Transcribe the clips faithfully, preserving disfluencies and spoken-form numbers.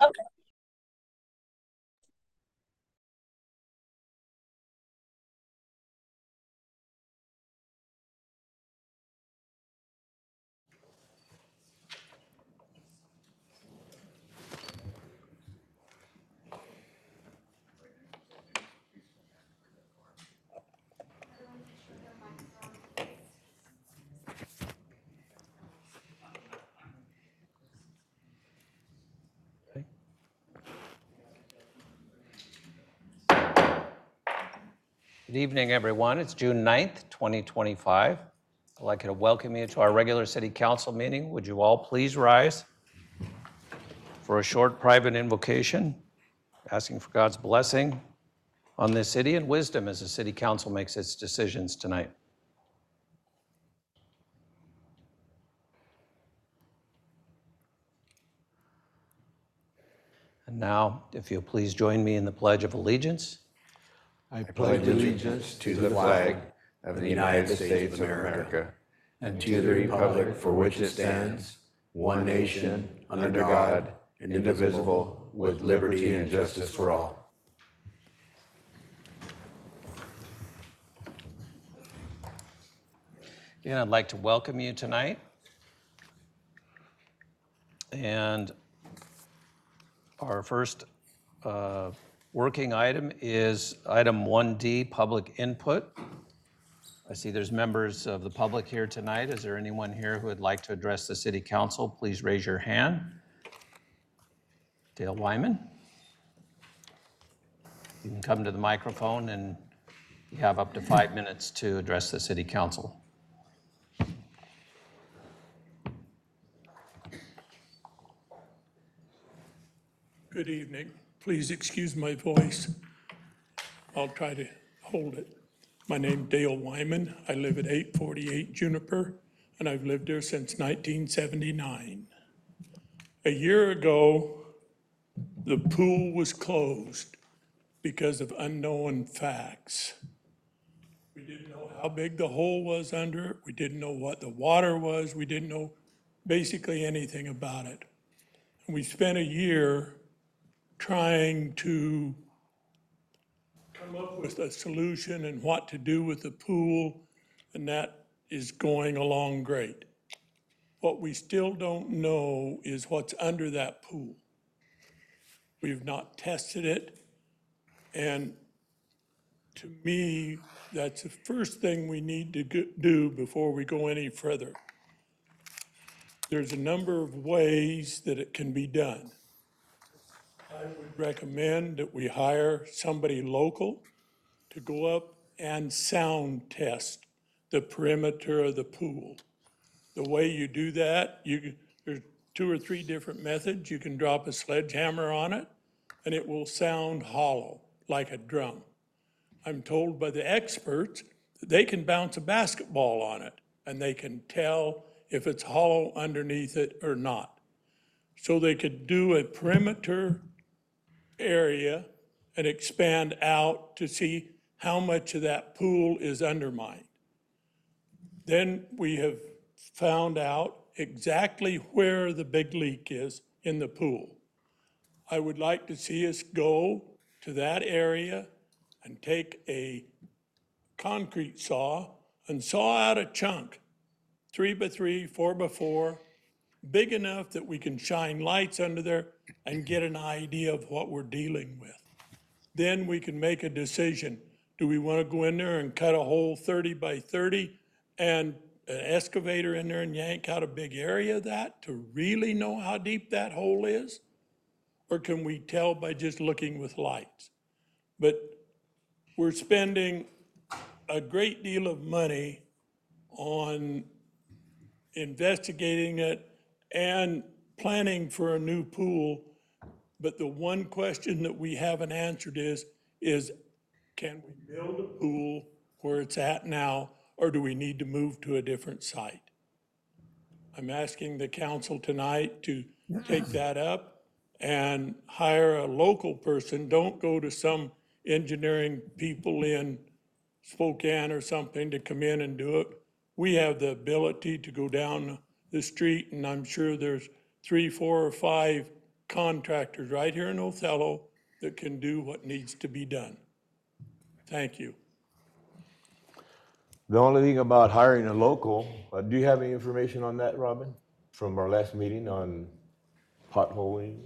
Good evening, everyone. It's June ninth, twenty twenty-five. I'd like to welcome you to our regular city council meeting. Would you all please rise for a short private invocation, asking for God's blessing on this city and wisdom as the city council makes its decisions tonight. And now, if you'll please join me in the Pledge of Allegiance. I pledge allegiance to the flag of the United States of America and to the republic for which it stands, one nation, under God, indivisible, with liberty and justice for all. Again, I'd like to welcome you tonight. And our first uh, working item is item one D, public input. I see there's members of the public here tonight. Is there anyone here who would like to address the city council? Please raise your hand. Dale Wyman. You can come to the microphone and you have up to five minutes to address the city council. Good evening. Please excuse my voice. I'll try to hold it. My name's Dale Wyman. I live at eight forty-eight Juniper, and I've lived there since nineteen seventy-nine. A year ago, the pool was closed because of unknown facts. We didn't know how big the hole was under it. We didn't know what the water was. We didn't know basically anything about it. And we spent a year trying to come up with a solution and what to do with the pool, and that is going along great. What we still don't know is what's under that pool. We've not tested it, and to me, that's the first thing we need to do before we go any further. There's a number of ways that it can be done. I would recommend that we hire somebody local to go up and sound test the perimeter of the pool. The way you do that, you, there's two or three different methods. You can drop a sledgehammer on it and it will sound hollow, like a drum. I'm told by the experts that they can bounce a basketball on it and they can tell if it's hollow underneath it or not. So they could do a perimeter area and expand out to see how much of that pool is undermined. Then we have found out exactly where the big leak is in the pool. I would like to see us go to that area and take a concrete saw and saw out a chunk, three by three, four by four, big enough that we can shine lights under there and get an idea of what we're dealing with. Then we can make a decision. Do we want to go in there and cut a hole thirty by thirty and an excavator in there and yank out a big area of that to really know how deep that hole is? Or can we tell by just looking with lights? But we're spending a great deal of money on investigating it and planning for a new pool. But the one question that we haven't answered is, is can we build a pool where it's at now, or do we need to move to a different site? I'm asking the council tonight to take that up and hire a local person. Don't go to some engineering people in Spokane or something to come in and do it. We have the ability to go down the street, and I'm sure there's three, four, or five contractors right here in Othello that can do what needs to be done. Thank you. The only thing about hiring a local, uh, do you have any information on that, Robin? From our last meeting on potholing?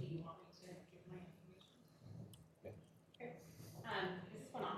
Um, is this one on?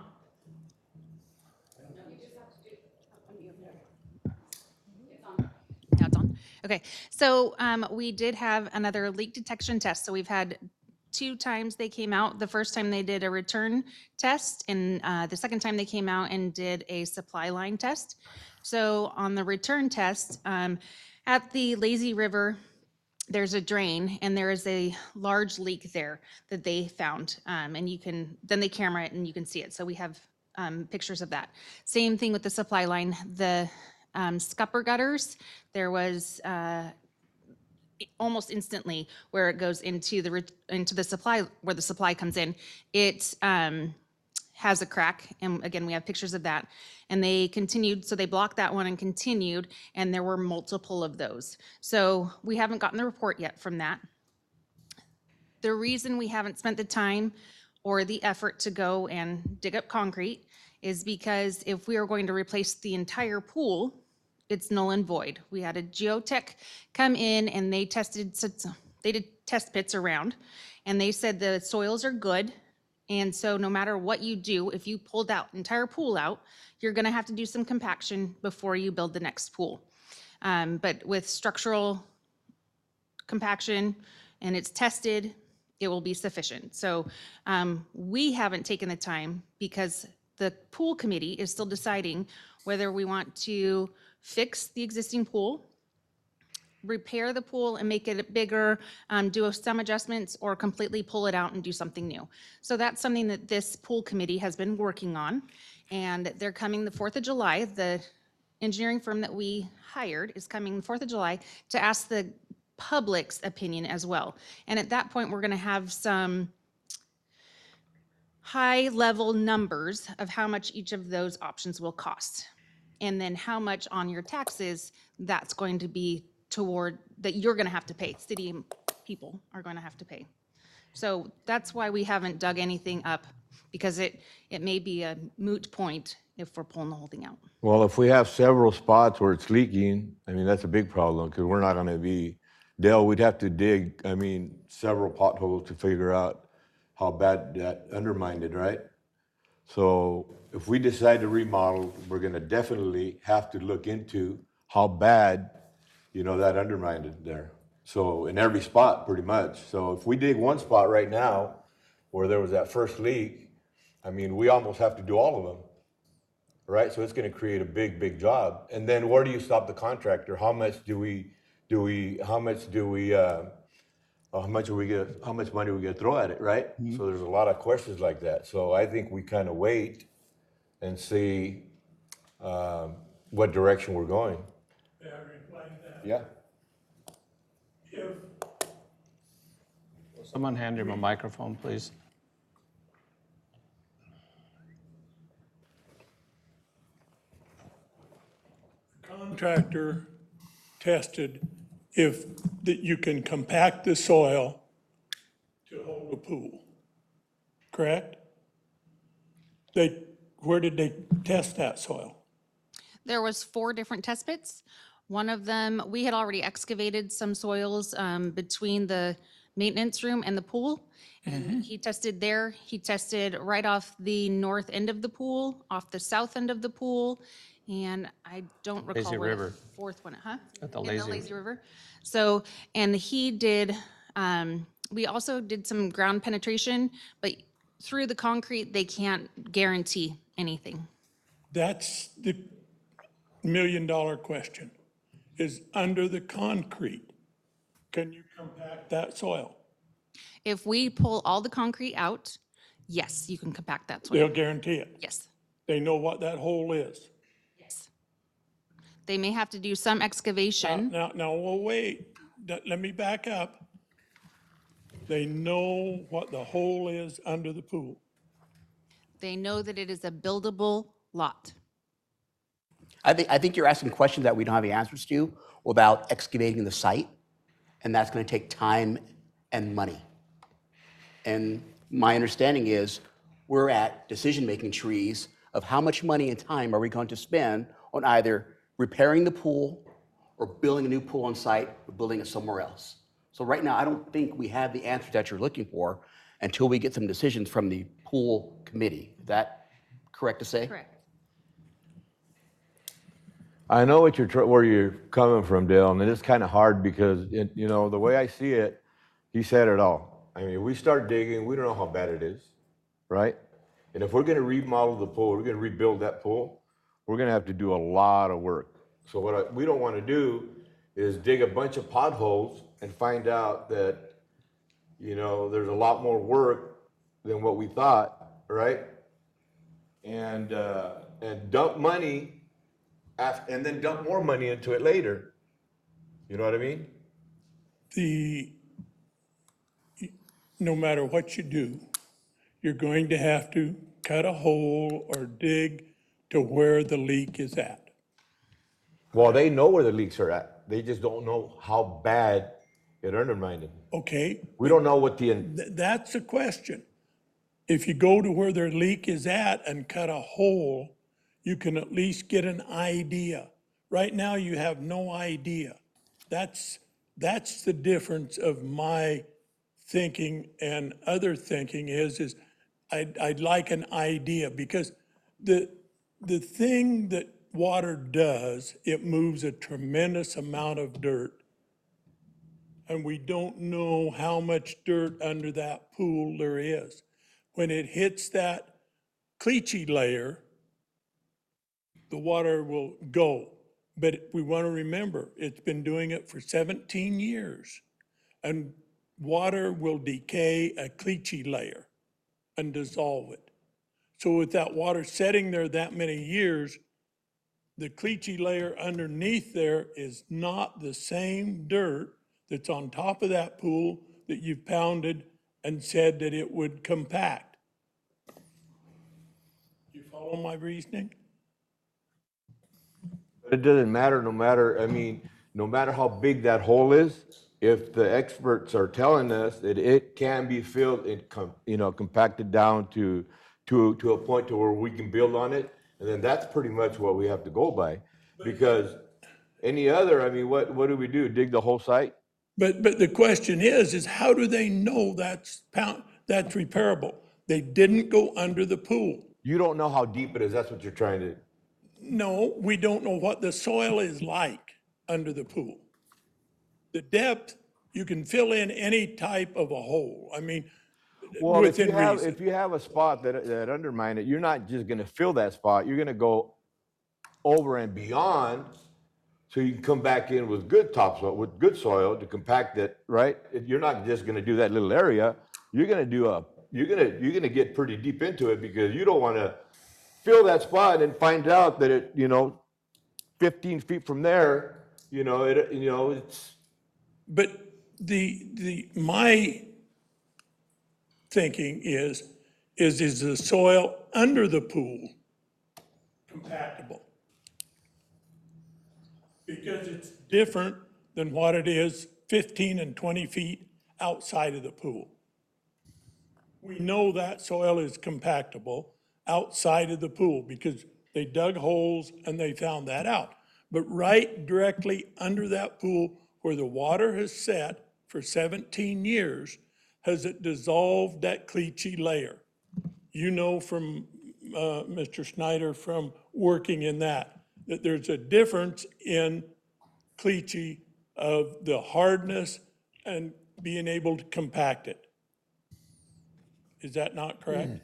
No, you just have to do, unmute there. It's on. Now it's on. Okay, so um, we did have another leak detection test. So we've had two times they came out. The first time they did a return test, and uh, the second time they came out and did a supply line test. So on the return test, um, at the Lazy River, there's a drain and there is a large leak there that they found. Um, and you can, then they camera it and you can see it. So we have um, pictures of that. Same thing with the supply line. The um, scupper gutters, there was uh, almost instantly where it goes into the, into the supply, where the supply comes in, it um, has a crack. And again, we have pictures of that. And they continued, so they blocked that one and continued, and there were multiple of those. So we haven't gotten the report yet from that. The reason we haven't spent the time or the effort to go and dig up concrete is because if we are going to replace the entire pool, it's null and void. We had a geotech come in and they tested, they did test pits around, and they said the soils are good. And so no matter what you do, if you pull that entire pool out, you're gonna have to do some compaction before you build the next pool. Um, but with structural compaction and it's tested, it will be sufficient. So um, we haven't taken the time because the pool committee is still deciding whether we want to fix the existing pool, repair the pool and make it bigger, um, do some adjustments, or completely pull it out and do something new. So that's something that this pool committee has been working on, and they're coming the fourth of July. The engineering firm that we hired is coming the fourth of July to ask the public's opinion as well. And at that point, we're gonna have some high-level numbers of how much each of those options will cost, and then how much on your taxes that's going to be toward, that you're gonna have to pay, city people are gonna have to pay. So that's why we haven't dug anything up, because it, it may be a moot point if we're pulling the whole thing out. Well, if we have several spots where it's leaking, I mean, that's a big problem because we're not going to be, Dale, we'd have to dig, I mean, several potholes to figure out how bad that undermined it, right? So if we decide to remodel, we're going to definitely have to look into how bad, you know, that undermined it there. So in every spot, pretty much. So if we dig one spot right now where there was that first leak, I mean, we almost have to do all of them, right? So it's going to create a big, big job. And then where do you stop the contractor? How much do we, do we, how much do we, uh, how much are we gonna, how much money are we gonna throw at it, right? Mm-hmm. So there's a lot of questions like that. So I think we kind of wait and see um, what direction we're going. May I reply to that? Yeah. If Someone hand him a microphone, please. contractor tested if that you can compact the soil to hold a pool, correct? They, where did they test that soil? There was four different test pits. One of them, we had already excavated some soils um, between the maintenance room and the pool. And he tested there. He tested right off the north end of the pool, off the south end of the pool. And I don't recall Lazy where River. the fourth one, huh? At the In Lazy- the Lazy River. So, and he did, um, we also did some ground penetration, but through the concrete, they can't guarantee anything. That's the million dollar question, is under the concrete, can you compact that soil? If we pull all the concrete out, yes, you can compact that soil. They'll guarantee it. Yes, They know what that hole is. yes. They may have to do some Now, excavation. now, now, well, wait, Let- let me back up. They know what the hole is under the pool. They know that it is a buildable lot. I think, I think you're asking questions that we don't have the answers to about excavating the site, and that's going to take time and money. And my understanding is we're at decision-making trees of how much money and time are we going to spend on either repairing the pool or building a new pool on site or building it somewhere else. So right now, I don't think we have the answer that you're looking for until we get some decisions from the pool committee. Is that correct to say? Correct. I know what you're, tr- where you're coming from, Dale, and it's kind of hard because, it, you know, the way I see it, he said it all. I mean, we start digging, we don't know how bad it is, right? And if we're going to remodel the pool, we're going to rebuild that pool, we're going to have to do a lot of work. So what I, we don't want to do is dig a bunch of potholes and find out that, you know, there's a lot more work than what we thought, right? And uh, and dump money. And then dump more money into it later. You know what I mean? The, no matter what you do, you're going to have to cut a hole or dig to where the leak is at. Well, they know where the leaks are at. They just don't know how bad it undermined them. Okay? We don't know what the, Th- That's a question. If you go to where their leak is at and cut a hole, you can at least get an idea. Right now, you have no idea. That's, that's the difference of my thinking and other thinking is, is I'd, I'd like an idea because the, the thing that water does, it moves a tremendous amount of dirt. And we don't know how much dirt under that pool there is. When it hits that cleachy layer, the water will go. But we want to remember, it's been doing it for seventeen years. And water will decay a cleachy layer and dissolve it. So with that water setting there that many years, the cleachy layer underneath there is not the same dirt that's on top of that pool that you've pounded and said that it would compact. You follow my reasoning? it doesn't matter no matter, I mean, no matter how big that hole is, if the experts are telling us that it can be filled and, com- you know, compacted down to, to, to a point to where we can build on it, and then that's pretty much what we have to go by. Because any other, I mean, what, what do we do? Dig the whole site? But, but the question is, is how do they know that's pound, that's repairable? They didn't go under the pool. You don't know how deep it is, that's what you're trying to, No, we don't know what the soil is like under the pool. The depth, you can fill in any type of a hole. I mean, well, if you within have, reason. if you have a spot that, that undermine it, you're not just gonna fill that spot, you're gonna go over and beyond, so you can come back in with good topsoil, with good soil to compact it, right? If you're not just gonna do that little area, you're gonna do a, you're gonna, you're gonna get pretty deep into it because you don't wanna fill that spot and find out that it, you know, fifteen feet from there, you know, it, you know, it's, But the, the, my thinking is, is, is the soil under the pool compactable? Because it's different than what it is fifteen and twenty feet outside of the pool. We know that soil is compactable outside of the pool because they dug holes and they found that out. But right directly under that pool where the water has set for seventeen years, has it dissolved that cleachy layer? You know from uh, Mister Snyder from working in that, that there's a difference in cleachy of the hardness and being able to compact it. Is that not correct?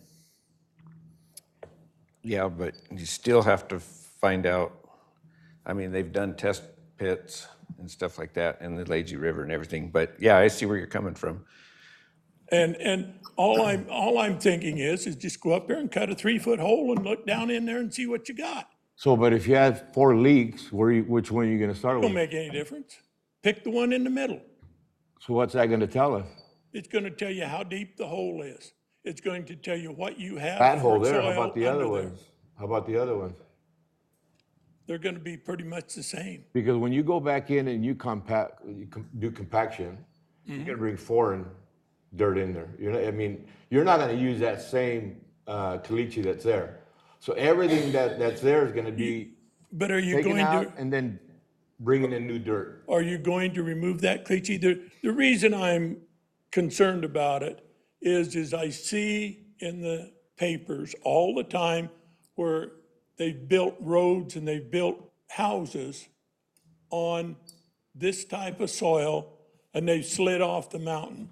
Yeah, but you still have to find out, I mean, they've done test pits and stuff like that in the Lagey River and everything, but yeah, I see where you're coming from. And, and all I'm, all I'm thinking is, is just go up there and cut a three-foot hole and look down in there and see what you got. so, but if you have four leaks, where you, which one are you gonna start Don't with? make any difference. Pick the one in the middle. So what's that gonna tell us? It's gonna tell you how deep the hole is. It's going to tell you what you have. That hole for there, how soil about the other under there. ones? How about the other ones? They're gonna be pretty much the same. Because when you go back in and you compact, you com- do compaction, you're gonna bring four in, dirt in there. You know, I mean, you're not gonna use that same, uh, caliche that's there. So everything that, that's there is gonna be But are you taken going to? out and then bringing in new dirt. Are you going to remove that cleachie? The, the reason I'm concerned about it is, is I see in the papers all the time where they've built roads and they've built houses on this type of soil and they've slid off the mountain.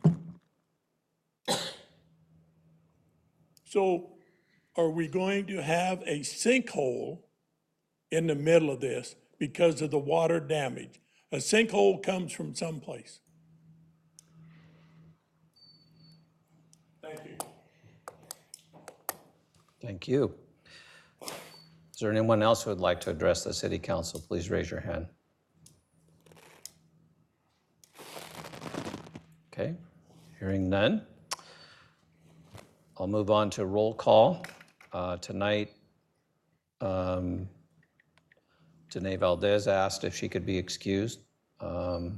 So are we going to have a sinkhole in the middle of this because of the water damage? A sinkhole comes from someplace. Thank you. Thank you. Is there anyone else who would like to address the city council? Please raise your hand. Okay, hearing none. I'll move on to roll call. Uh, Tonight, um, Danae Valdez asked if she could be excused. Um,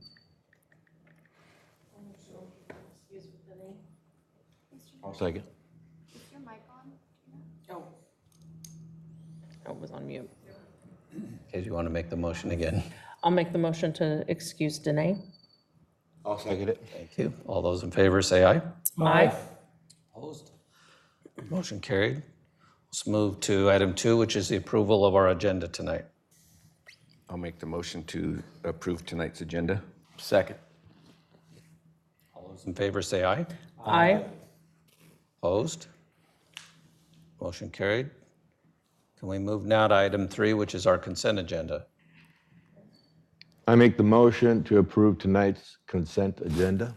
I'll second. Is your mic on? Oh. Oh, it was on mute. Okay, do you want to make the motion again? I'll make the motion to excuse Danae. I'll second it. Thank you. All those in favor say aye. Aye. Opposed? Motion carried. Let's move to item two, which is the approval of our agenda tonight. I'll make the motion to approve tonight's agenda. Second. All those in favor say aye. Aye. Opposed? Motion carried. Can we move now to item three, which is our consent agenda? I make the motion to approve tonight's consent agenda.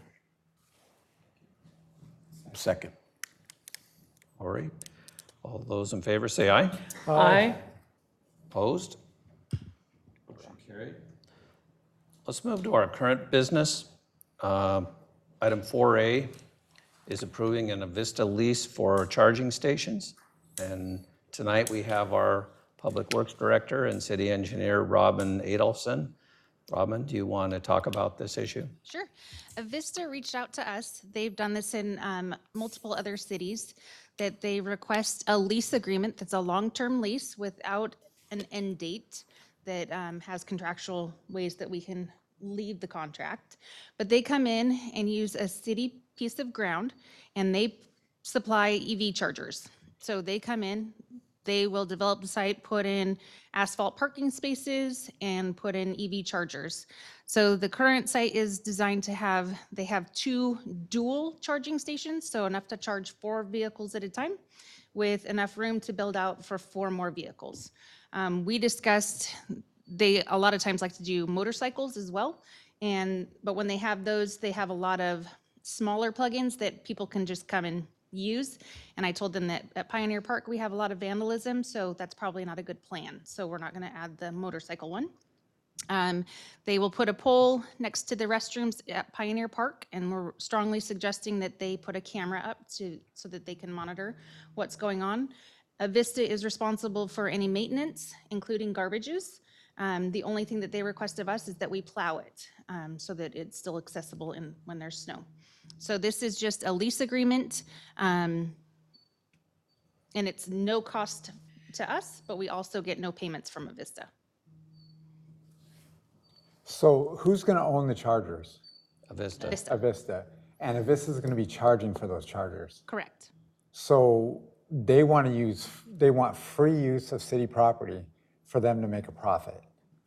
Second. All right. All those in favor say aye. Aye. Opposed? Motion carried. Let's move to our current business. Um, Item four A is approving an Avista lease for charging stations. And tonight we have our Public Works Director and City Engineer, Robin Adolfson. Robin, do you want to talk about this issue? Sure. Avista reached out to us. They've done this in um, multiple other cities, that they request a lease agreement that's a long-term lease without an end date that um, has contractual ways that we can leave the contract. But they come in and use a city piece of ground and they supply E V chargers. So they come in, they will develop the site, put in asphalt parking spaces, and put in E V chargers. So the current site is designed to have, they have two dual charging stations, so enough to charge four vehicles at a time, with enough room to build out for four more vehicles. Um, we discussed, they a lot of times like to do motorcycles as well, and but when they have those, they have a lot of smaller plugins that people can just come and use. And I told them that at Pioneer Park, we have a lot of vandalism, so that's probably not a good plan. So we're not gonna add the motorcycle one. Um, they will put a pole next to the restrooms at Pioneer Park, and we're strongly suggesting that they put a camera up to, so that they can monitor what's going on. Avista is responsible for any maintenance, including garbages. Um, the only thing that they request of us is that we plow it, um, so that it's still accessible in, when there's snow. So this is just a lease agreement, um, and it's no cost to us, but we also get no payments from Avista. So who's going to own the chargers? Avista. Avista, Avista. And Avista is going to be charging for those chargers. correct. So they want to use, they want free use of city property for them to make a profit.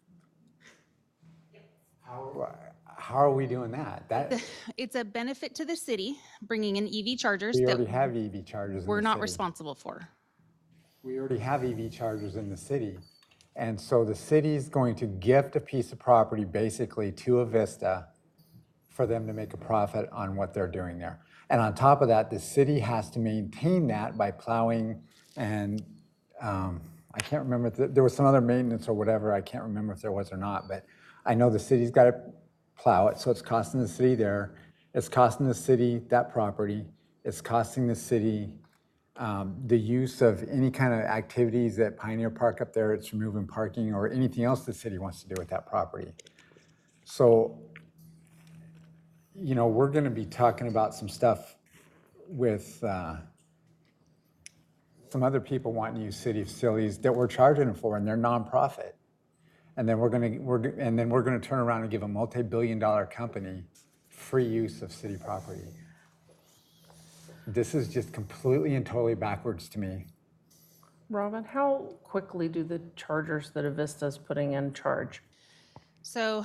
How, how are we doing that? That It's a benefit to the city, bringing in E V chargers we already that have E V chargers in we're the not city. responsible for. We already have E V chargers in the city. And so the city's going to gift a piece of property basically to Avista for them to make a profit on what they're doing there. And on top of that, the city has to maintain that by plowing and um, I can't remember, if there was some other maintenance or whatever, I can't remember if there was or not, but I know the city's got to plow it, so it's costing the city there. It's costing the city that property. It's costing the city Um, the use of any kind of activities at Pioneer Park up there, it's removing parking or anything else the city wants to do with that property. So, you know, we're going to be talking about some stuff with uh, some other people wanting to use city facilities that we're charging them for, and they're nonprofit. And then we're going to, we're, g- and then we're going to turn around and give a multi-billion dollar company free use of city property. This is just completely and totally backwards to me. Robin, how quickly do the chargers that Avista's putting in charge? So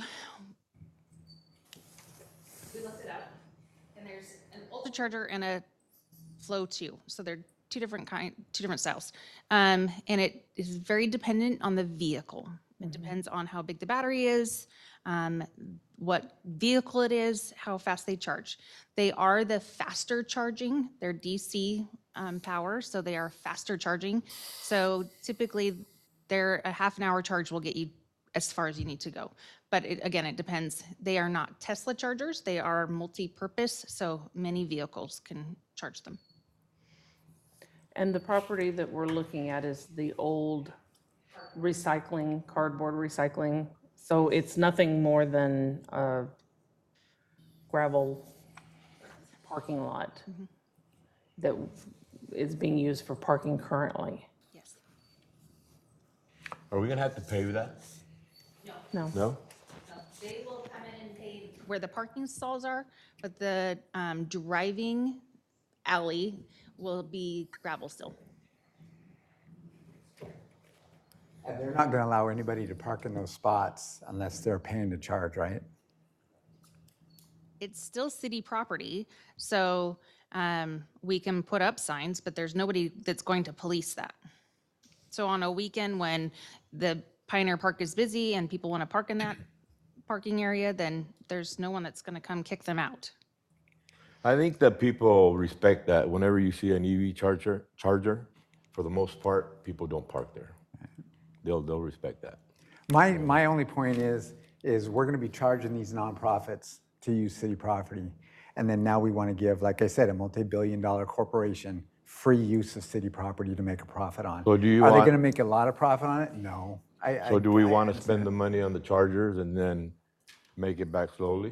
we looked it up, and there's an Ultra Charger and a Flow two. So they're two different kind, two different styles. Um, and it is very dependent on the vehicle. It depends on how big the battery is, um, what vehicle it is, how fast they charge. They are the faster charging. They're D C um, power, so they are faster charging. So typically, they're a half an hour charge will get you as far as you need to go. But it, again, it depends. They are not Tesla chargers. They are multi-purpose, so many vehicles can charge them. And the property that we're looking at is the old recycling, cardboard recycling. So it's nothing more than a gravel parking lot that is being used for parking currently. Yes. Are we gonna have to pay that? No. No? They will come in and pay where the parking stalls are, but the um, driving alley will be gravel still. And they're not going to allow anybody to park in those spots unless they're paying to charge, right? It's still city property, so um, we can put up signs, but there's nobody that's going to police that. So on a weekend when the Pioneer Park is busy and people want to park in that parking area, then there's no one that's going to come kick them out. I think that people respect that. Whenever you see an E V charger, charger, for the most part, people don't park there. They'll, they'll respect that. My, my only point is, is we're going to be charging these nonprofits to use city property. And then now we want to give, like I said, a multi-billion dollar corporation free use of city property to make a profit on. So do you Are they want- going to make a lot of profit on it? No. I- So I- do we I want to understand. spend the money on the chargers and then make it back slowly?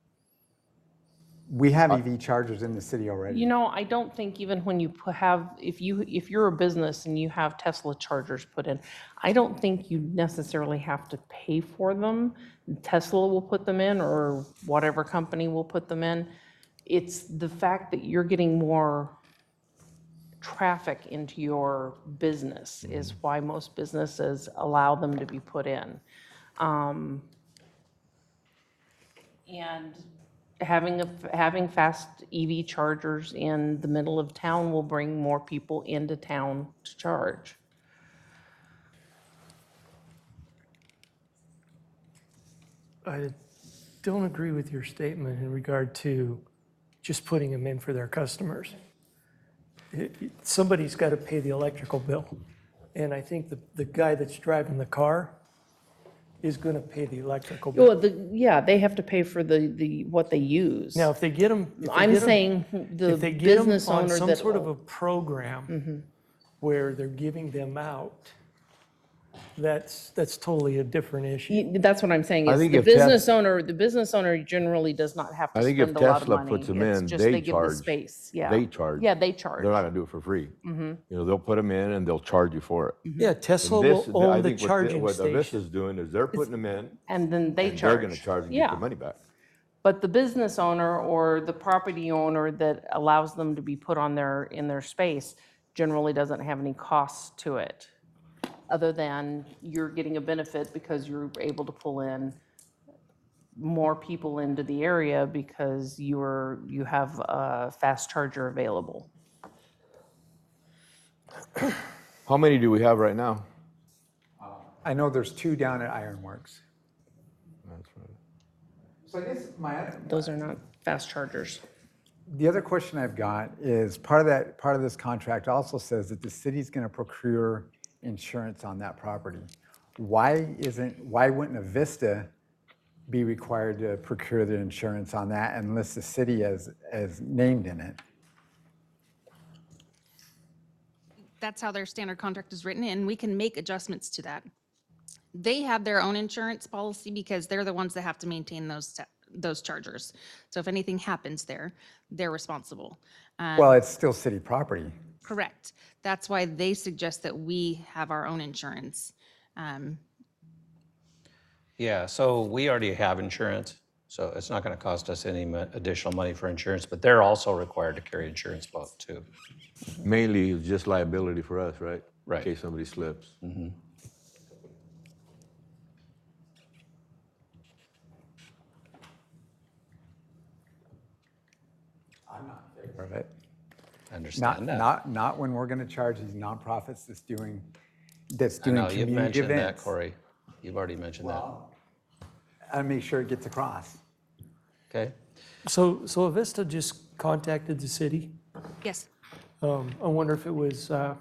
We have E V chargers in the city already. You know, I don't think even when you pu- have, if you, if you're a business and you have Tesla chargers put in, I don't think you necessarily have to pay for them. Tesla will put them in or whatever company will put them in. It's the fact that you're getting more traffic into your business is why most businesses allow them to be put in. Um, And having, a having fast E V chargers in the middle of town will bring more people into town to charge. I don't agree with your statement in regard to just putting them in for their customers. It- it- Somebody's got to pay the electrical bill. And I think the, the guy that's driving the car is going to pay the electrical bill. Well, the, yeah, they have to pay for the, the, what they use. Now, if they get them. I'm saying the If they get them business on owner some that. sort of a program where they're giving them out, that's, that's totally a different issue. You- That's what I'm saying, I is think the if Tes- business owner, the business owner generally does not have to I think if spend a lot of Tesla money. puts them It's in, just they give the charge. space, yeah. They charge. Yeah, they charge. They're not gonna do it for free. You know, they'll put them in and they'll charge you for it. Yeah, Tesla And will this- I own the think what charging What station. Avista's doing is they're putting them in And then they and charge. they're gonna charge and get Yeah. their money back. But the business owner or the property owner that allows them to be put on their, in their space generally doesn't have any costs to it, other than you're getting a benefit because you're able to pull in more people into the area because you're, you have a fast charger available. How many do we have right now? I know there's two down at Ironworks. That's right. So I guess my, Those are not fast chargers. the other question I've got is, part of that, part of this contract also says that the city's going to procure insurance on that property. Why isn't, why wouldn't Avista be required to procure the insurance on that unless the city is, is named in it? That's how their standard contract is written, and we can make adjustments to that. They have their own insurance policy because they're the ones that have to maintain those, te- those chargers. So if anything happens there, they're responsible. Um, Well, it's still city property. Correct. That's why they suggest that we have our own insurance. Um, Yeah, so we already have insurance, so it's not going to cost us any mo- additional money for insurance, but they're also required to carry insurance both too. Mainly it's just liability for us, right? Right. In case somebody slips. I'm not in favor of it. I Not, understand that. not, not when we're gonna charge these nonprofits that's doing, that's I doing know, you've community mentioned that, events. Corey. You've already mentioned that. Well, and make sure it gets across. Okay? So, so Avista just contacted the city. Yes, Um, I wonder if it was uh,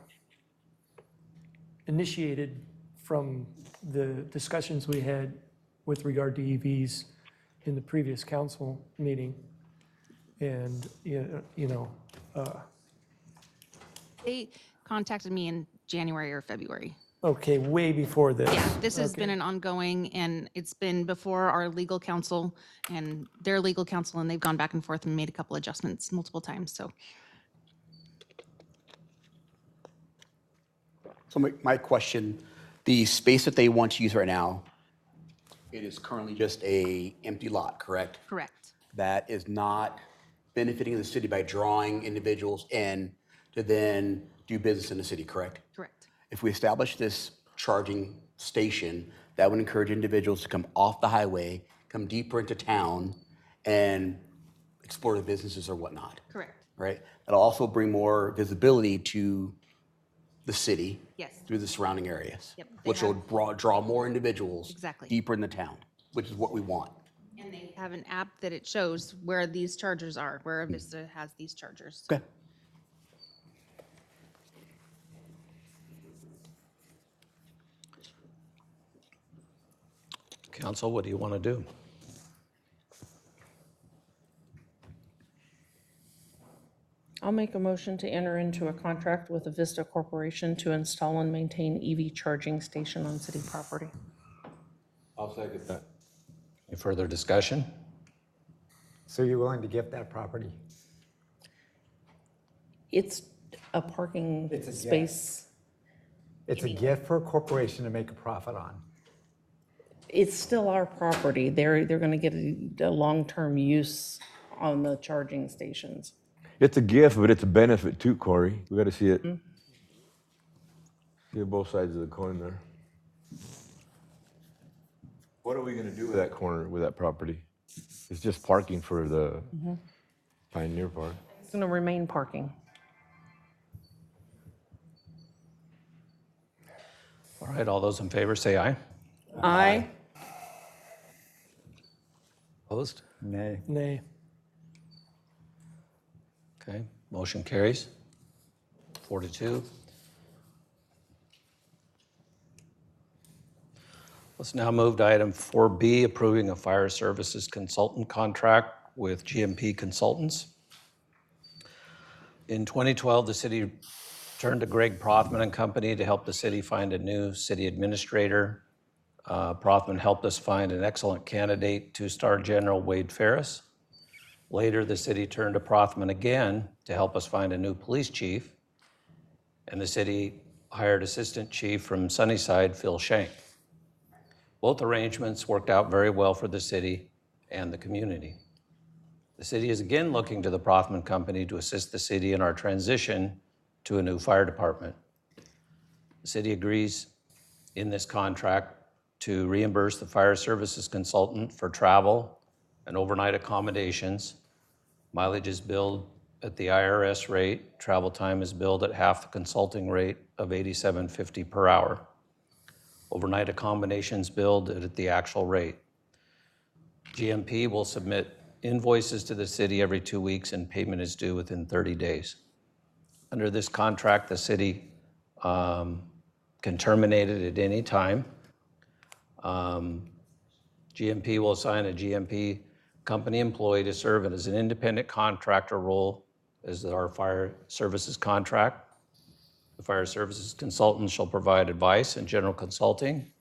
initiated from the discussions we had with regard to E Vs in the previous council meeting. And, you you know, uh, they contacted me in January or February. okay, way before this. Yeah, this has been Okay. an ongoing, and it's been before our legal counsel and their legal counsel, and they've gone back and forth and made a couple adjustments multiple times, so. So my, my question, the space that they want to use right now, it is currently just a empty lot, correct? Correct. That is not benefiting the city by drawing individuals in to then do business in the city, correct? Correct. If we establish this charging station, that would encourage individuals to come off the highway, come deeper into town, and explore the businesses or whatnot, Correct. right? It'll also bring more visibility to the city Yes. through the surrounding areas, Yep, they which will have- draw, draw more individuals Exactly. deeper in the town, which is what we want. And they have an app that it shows where these chargers are, where Avista has these chargers. Okay. Council, what do you want to do? I'll make a motion to enter into a contract with Avista Corporation to install and maintain E V charging station on city property. I'll second that. Any further discussion? So you're willing to gift that property? It's a parking It's a gift. space. It's a gift for a corporation to make a profit on. It's still our property. They're, they're gonna get a, a long-term use on the charging stations. It's a gift, but it's a benefit too, Corey. We gotta see it. See both sides of the coin there. What are we gonna do with that corner, with that property? It's just parking for the Pioneer Park. It's gonna remain parking. All right, all those in favor say aye. Aye. Opposed? Nay. Nay. Okay, motion carries. Four to two. Let's now move to item four B, approving a fire services consultant contract with G M P Consultants. In twenty twelve, the city turned to Greg Prothman and Company to help the city find a new city administrator. Uh, Prothman helped us find an excellent candidate, two-star General Wade Ferris. Later, the city turned to Prothman again to help us find a new police chief, and the city hired Assistant Chief from Sunnyside, Phil Shank. Both arrangements worked out very well for the city and the community. The city is again looking to the Prothman Company to assist the city in our transition to a new fire department. The city agrees in this contract to reimburse the fire services consultant for travel and overnight accommodations. Mileage is billed at the I R S rate. Travel time is billed at half the consulting rate of eighty-seven fifty per hour. Overnight accommodations billed at the actual rate. G M P will submit invoices to the city every two weeks and payment is due within thirty days. Under this contract, the city um, can terminate it at any time. Um, G M P will assign a G M P company employee to serve as an independent contractor role as our fire services contract. The fire services consultant shall provide advice and general consulting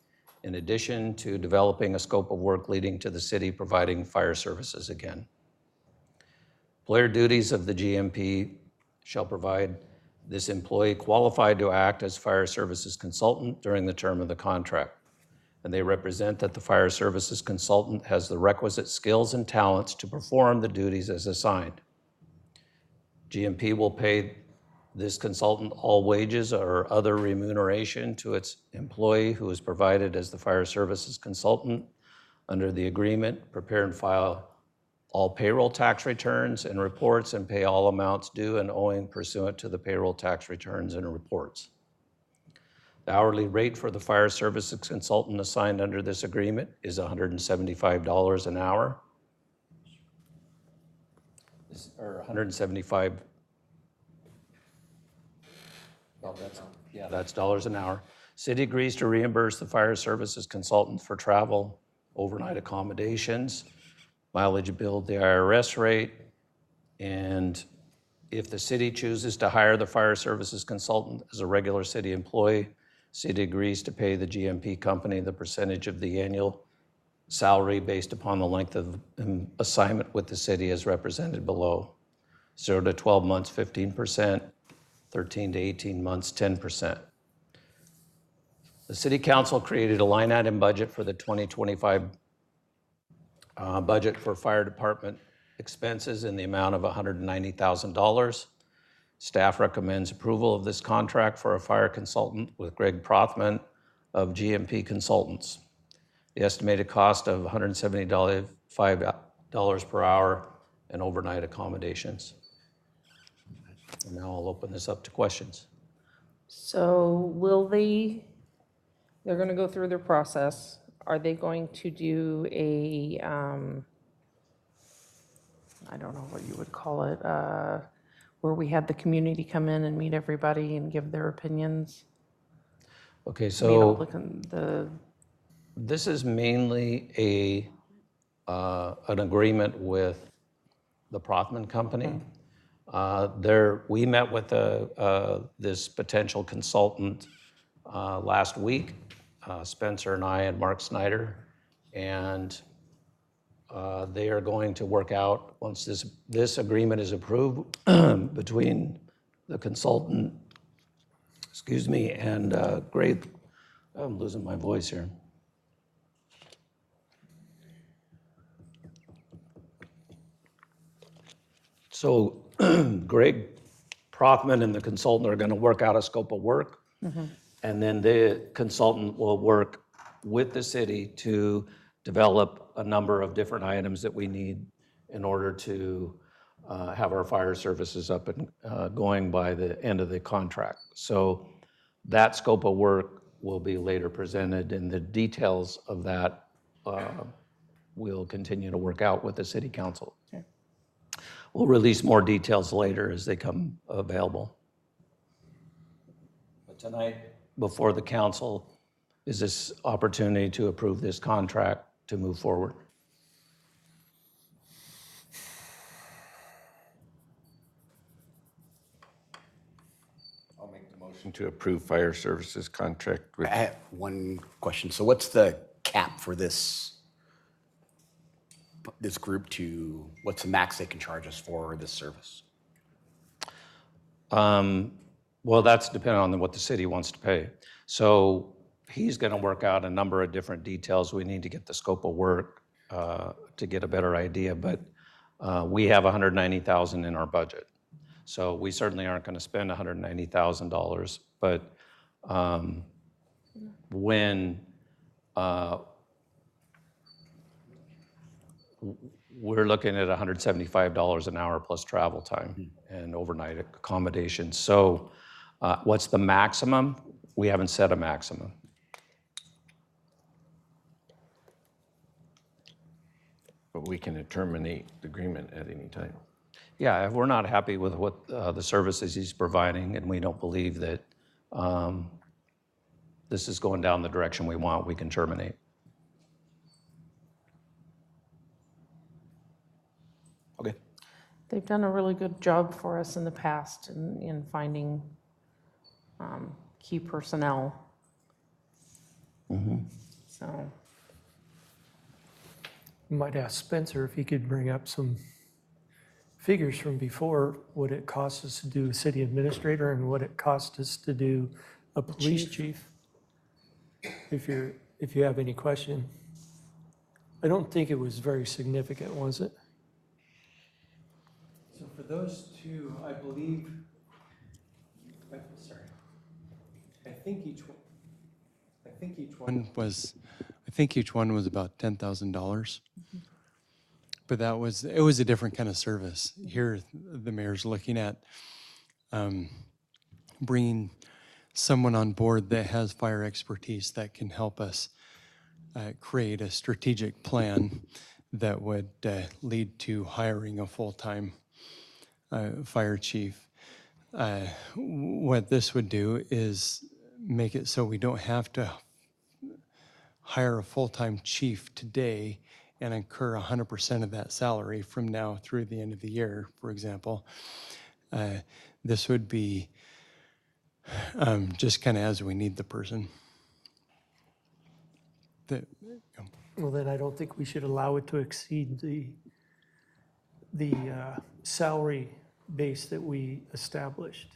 in addition to developing a scope of work leading to the city providing fire services again. Employer duties of the G M P shall provide this employee qualified to act as fire services consultant during the term of the contract. And they represent that the fire services consultant has the requisite skills and talents to perform the duties as assigned. G M P will pay this consultant all wages or other remuneration to its employee who is provided as the fire services consultant under the agreement, prepare and file all payroll tax returns and reports, and pay all amounts due and owing pursuant to the payroll tax returns and reports. The hourly rate for the fire services consultant assigned under this agreement is one hundred seventy-five dollars an hour, or one hundred seventy-five. Well, that's, yeah, that's dollars an hour. City agrees to reimburse the fire services consultant for travel, overnight accommodations, mileage billed the I R S rate, and if the city chooses to hire the fire services consultant as a regular city employee, city agrees to pay the G M P company the percentage of the annual salary based upon the length of um, assignment with the city as represented below. Zero to twelve months, fifteen percent, thirteen to eighteen months, ten percent. The City Council created a line item budget for the twenty twenty-five uh, budget for fire department expenses in the amount of one hundred ninety thousand dollars. Staff recommends approval of this contract for a fire consultant with Greg Prothman of G M P Consultants. The estimated cost of one hundred seventy-five dollars per hour and overnight accommodations. And now I'll open this up to questions. So will they, they're going to go through their process. Are they going to do a, um, I don't know what you would call it, uh, where we had the community come in and meet everybody and give their opinions? Okay, I mean, so look at the, this is mainly a, uh, an agreement with the Prothman Company. Uh, There, we met with the, uh, this potential consultant uh, last week, uh, Spencer and I and Mark Snyder, and uh, they are going to work out, once this, this agreement is approved between the consultant, excuse me, and uh, Greg, I'm losing my voice here. So Greg Prothman and the consultant are going to work out a scope of work. And then the consultant will work with the city to develop a number of different items that we need in order to uh, have our fire services up and uh, going by the end of the contract. So that scope of work will be later presented, and the details of that uh, we'll continue to work out with the city council. We'll release more details later as they come available. But tonight, before the council, is this opportunity to approve this contract to move forward. I'll make the motion to approve fire services contract with, I have one question. So what's the cap for this, this group to, what's the max they can charge us for this service? Um, well, that's dependent on what the city wants to pay. So he's going to work out a number of different details. We need to get the scope of work uh, to get a better idea, but uh, we have one hundred ninety thousand dollars in our budget. So we certainly aren't going to spend one hundred ninety thousand dollars, but um, when uh, we're looking at one hundred seventy-five dollars an hour plus travel time and overnight accommodations. So uh, what's the maximum? We haven't set a maximum. but we can terminate the agreement at any time. Yeah, if we're not happy with what uh, the services he's providing, and we don't believe that um, this is going down the direction we want, we can terminate. Okay. They've done a really good job for us in the past in, in finding um, key personnel. So, Might ask Spencer if he could bring up some figures from before, what it costs us to do a city administrator and what it cost us to do a police chief. If you're, if you have any question. I don't think it was very significant, was it? So for those two, I believe, I'm sorry, I think each one, I think each one was, I think each one was about ten thousand dollars. But that was, it was a different kind of service. Here, the mayor's looking at um, bringing someone on board that has fire expertise that can help us uh, create a strategic plan that would uh, lead to hiring a full-time uh, fire chief. Uh, what this would do is make it so we don't have to hire a full-time chief today and incur one hundred percent of that salary from now through the end of the year, for example. Uh, this would be um, just kind of as we need the person. The, you know, Well, then I don't think we should allow it to exceed the, the uh, salary base that we established.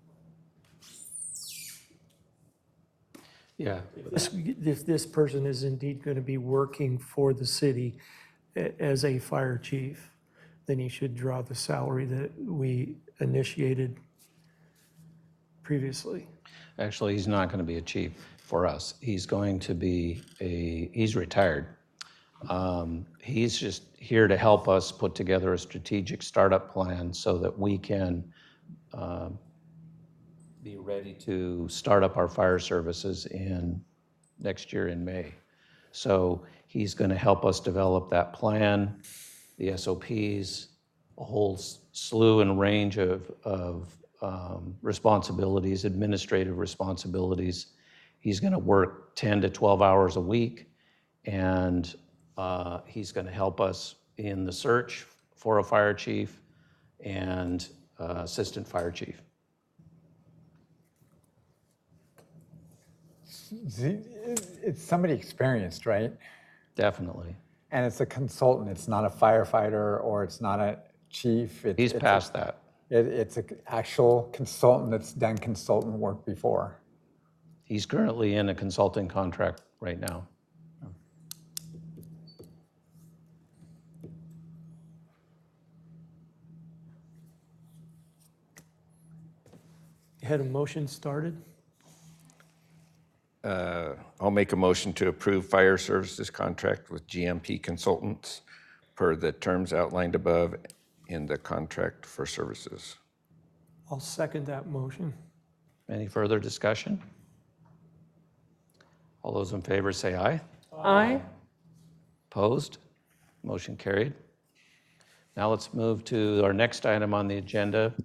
Yeah, This- If this person is indeed going to be working for the city a- as a fire chief, then he should draw the salary that we initiated previously. actually, he's not going to be a chief for us. He's going to be a, he's retired. Um, He's just here to help us put together a strategic startup plan so that we can um, be ready to start up our fire services in next year in May. So he's going to help us develop that plan, the S O Ps, a whole s- slew and range of, of um, responsibilities, administrative responsibilities. He's going to work ten to twelve hours a week, and uh, he's going to help us in the search for a fire chief and uh, assistant fire chief. See, it's somebody experienced, right? Definitely. And it's a consultant, it's not a firefighter or it's not a chief. It- He's it's a- past that. It, it's an actual consultant that's done consultant work before. He's currently in a consulting contract right now. You had a motion started? Uh, I'll make a motion to approve fire services contract with G M P Consultants per the terms outlined above in the contract for services. I'll second that motion. Any further discussion? All those in favor say aye. aye. Opposed? Motion carried. Now let's move to our next item on the agenda.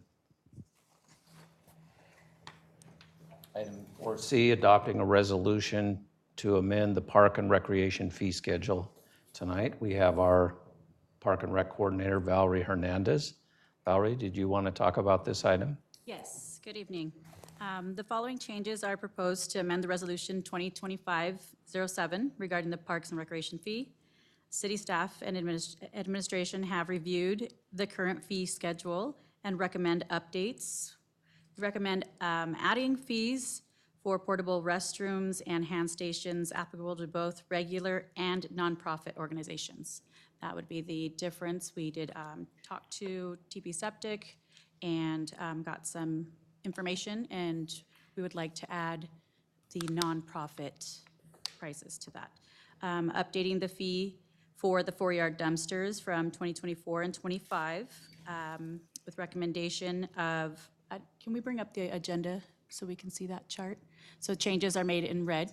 Item four C, adopting a resolution to amend the Park and Recreation fee schedule. Tonight, we have our Park and Rec Coordinator, Valerie Hernandez. Valerie, did you want to talk about this item? Yes, good evening. Um, The following changes are proposed to amend the Resolution twenty twenty-five oh seven regarding the Parks and Recreation fee. City staff and adminis- administration have reviewed the current fee schedule and recommend updates. Recommend um, adding fees for portable restrooms and hand stations applicable to both regular and nonprofit organizations. That would be the difference. We did um, talk to T P Septic and um, got some information, and we would like to add the nonprofit prices to that. Um, Updating the fee for the four-yard dumpsters from twenty twenty-four and twenty-five um, with recommendation of, uh, can we bring up the agenda so we can see that chart? So changes are made in red.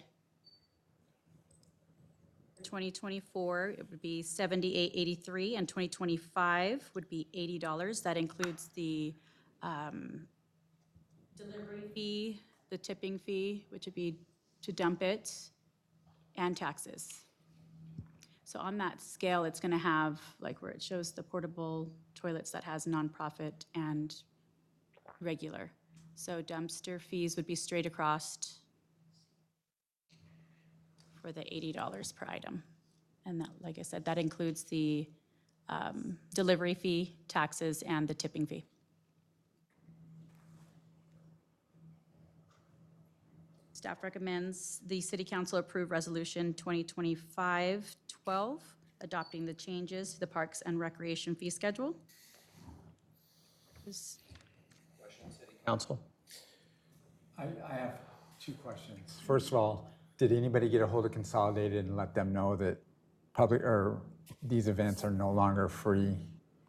twenty twenty-four, it would be seventy-eight eighty-three, and twenty twenty-five would be eighty dollars. That includes the um, delivery fee, the tipping fee, which would be to dump it, and taxes. So on that scale, it's going to have, like where it shows the portable toilets, that has nonprofit and regular. So dumpster fees would be straight across for the eighty dollars per item. And that, like I said, that includes the um, delivery fee, taxes, and the tipping fee. Staff recommends the City Council approve Resolution twenty twenty-five twelve, adopting the changes to the Parks and Recreation fee schedule. Is- Council? I, I have two questions. First of all, did anybody get a hold of Consolidated and let them know that public, or these events are no longer free?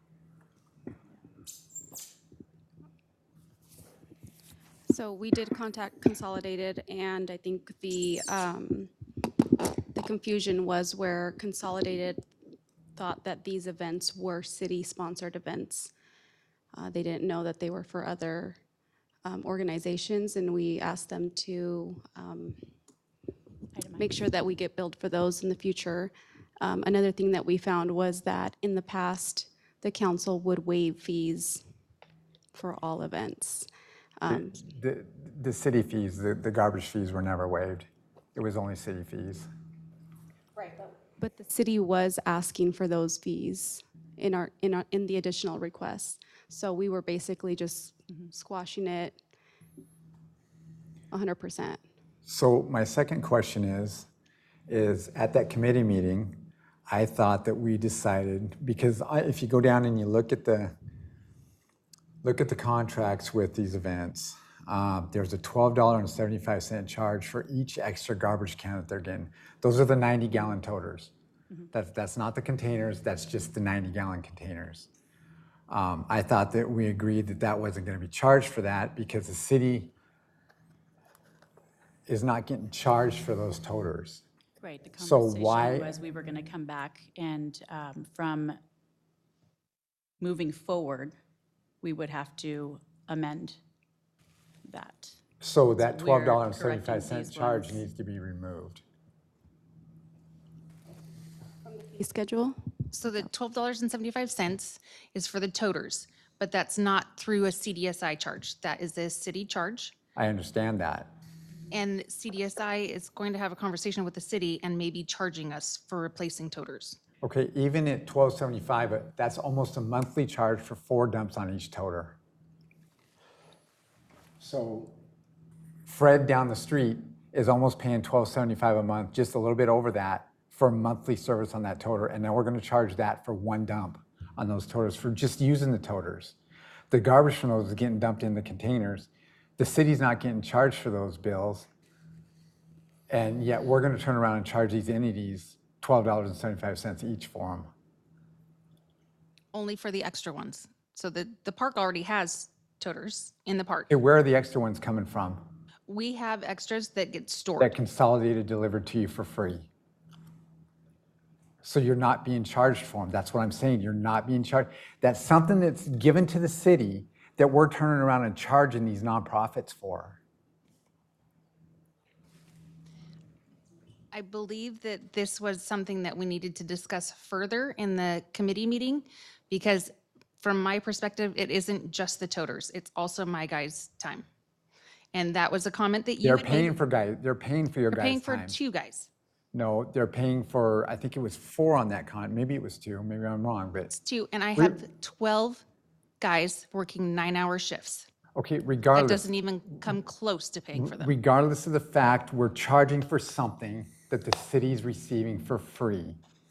So we did contact Consolidated, and I think the, um, the confusion was where Consolidated thought that these events were city-sponsored events. Uh, They didn't know that they were for other um, organizations, and we asked them to um, make sure that we get billed for those in the future. Um, Another thing that we found was that in the past, the council would waive fees for all events. Um, The, the city fees, the, the garbage fees were never waived. It was only city fees. But the city was asking for those fees in our, in our, in the additional requests. So we were basically just squashing it one hundred percent. So my second question is, is at that committee meeting, I thought that we decided, because I, if you go down and you look at the, look at the contracts with these events, uh, there's a twelve dollars and seventy-five cents charge for each extra garbage can that they're getting. Those are the ninety gallon toters. That's, that's not the containers, that's just the ninety gallon containers. Um, I thought that we agreed that that wasn't gonna be charged for that because the city is not getting charged for those toters. Right, the So conversation why- was we were going to come back and um, from moving forward, we would have to amend that. So that we're twelve dollars and correcting seventy-five cent these charge ones. needs to be removed. Fee schedule? So the twelve dollars and seventy-five cents is for the toters, but that's not through a C D S I charge. That is a city charge. I understand that. And C D S I is going to have a conversation with the city and maybe charging us for replacing toters. Okay, even at twelve seventy-five, but that's almost a monthly charge for four dumps on each toter. So Fred down the street is almost paying twelve seventy-five a month, just a little bit over that for monthly service on that toter. And now we're gonna charge that for one dump on those toters for just using the toters. The garbage from those is getting dumped in the containers. The city's not getting charged for those bills. And yet we're gonna turn around and charge these entities twelve dollars and seventy-five cents each for them. Only for the extra ones. So the, the park already has toters in the park. Okay, where are the extra ones coming from? We have extras that get That stored. Consolidated delivered to you for free. So you're not being charged for them. That's what I'm saying. You're not being charged. That's something that's given to the city that we're turning around and charging these nonprofits for. I believe that this was something that we needed to discuss further in the committee meeting, because from my perspective, it isn't just the toters, it's also my guys' time. And that was a comment that you They're had paying made. for guys, they're paying for your They're paying guys' for time. two guys, No, they're paying for, I think it was four on that con, maybe it was two, maybe I'm wrong, but, two, and I We- have twelve guys working nine-hour shifts. okay, That regardless. doesn't even come close to paying for them. Regardless of the fact, we're charging for something that the city's receiving for free.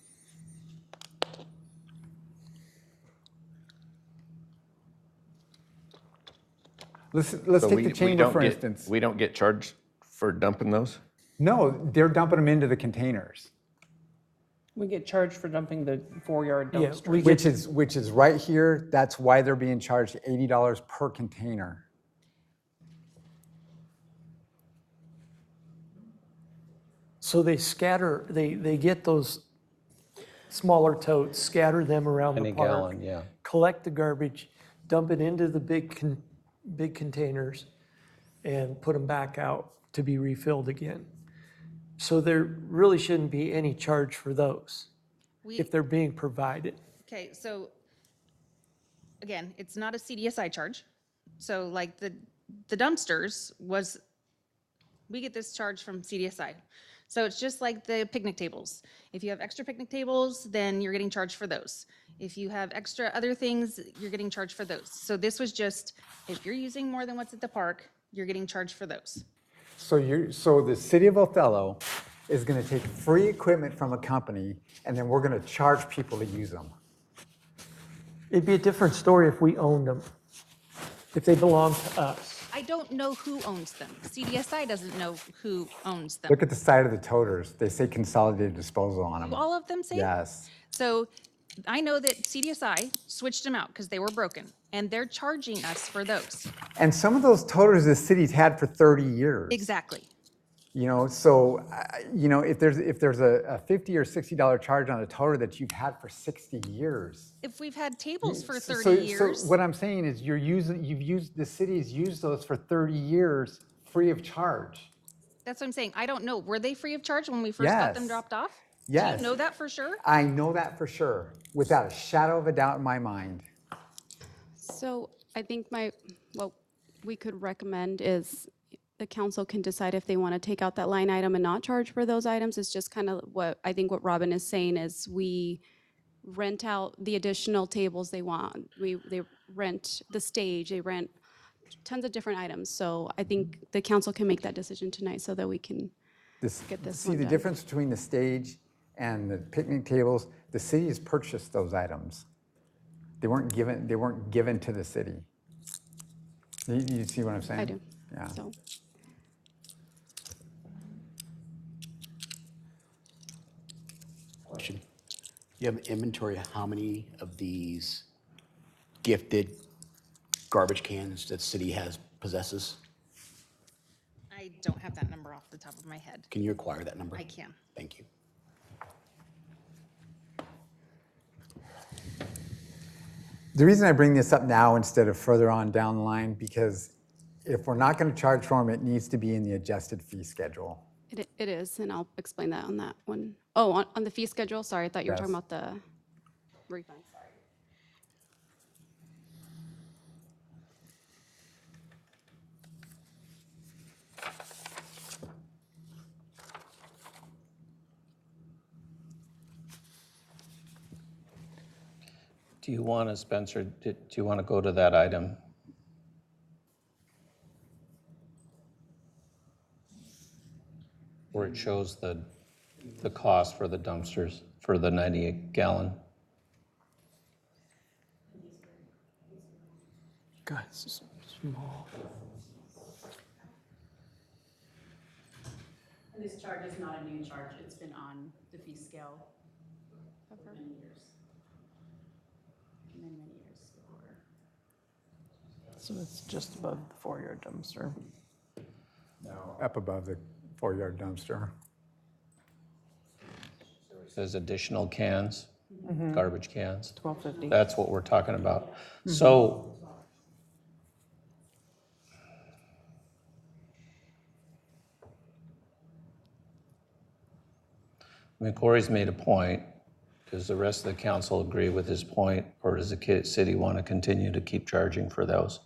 Let's, let's So take we- the we chamber, don't for get- instance. We don't get charged for dumping those? No, they're dumping them into the containers, We get charged for dumping the four-yard Yeah, dumpster. we get, which is, which is right here. That's why they're being charged eighty dollars per container. so they scatter, they, they get those smaller totes, scatter them around the Penny park. gallon, yeah. Collect the garbage, dump it into the big, con- big containers, and put them back out to be refilled again. So there really shouldn't be any charge for those We- if they're being provided. Okay, so again, it's not a C D S I charge. So like the, the dumpsters was, we get this charge from C D S I. So it's just like the picnic tables. If you have extra picnic tables, then you're getting charged for those. If you have extra other things, you're getting charged for those. So this was just, if you're using more than what's at the park, you're getting charged for those. So you're, so the city of Othello is gonna take free equipment from a company, and then we're gonna charge people to use them. It'd be a different story if we owned them, if they belong to us. I don't know who owns them. C D S I doesn't know who owns them. Look at the side of the toters. They say consolidated disposal on them. Do all of them say? Yes. So I know that C D S I switched them out because they were broken, and they're charging us for those. And some of those toters the city's had for thirty years. Exactly. You know, so, uh, you know, if there's, if there's a a fifty or sixty dollar charge on a toter that you've had for sixty years. If we've had tables for So- thirty so- years, So what I'm saying is you're using, you've used, the city's used those for thirty years free of charge. that's what I'm saying. I don't know. Were they free of charge when we first got them Yes. dropped off? Do Yes. you know that for sure? I know that for sure, without a shadow of a doubt in my mind. So I think my, what we could recommend is the council can decide if they want to take out that line item and not charge for those items. It's just kind of what, I think what Robin is saying is we rent out the additional tables they want. We, they rent the stage, they rent tons of different items. So I think the council can make that decision tonight so that we can This, get this see, one the done. difference between the stage and the picnic tables, the city has purchased those items. They weren't given, they weren't given to the city. You, you see what I'm saying? I do. Yeah. So. Question. You have an inventory of how many of these gifted garbage cans that city has, possesses? I don't have that number off the top of my head. Can you acquire that number? I can. Thank you. The reason I bring this up now instead of further on down the line, because if we're not going to charge for them, it needs to be in the adjusted fee schedule. It, it is, and I'll explain that on that one. Oh, on, on the fee schedule, sorry, I thought you were talking Yes. about the refund, sorry. Do you want to, Spencer, do do you want to go to that item? Where it shows the, the cost for the dumpsters, for the ninety-eight gallon? God, this is small. And this charge is not a new charge, it's been on the fee scale for many years. Many, many years before. So it's just above the four-yard dumpster. Up above the four-yard dumpster. It says additional cans, garbage cans. twelve fifty. That's what we're talking about. So I mean, Corey's made a point. Does the rest of the council agree with his point, or does the ki- city want to continue to keep charging for those?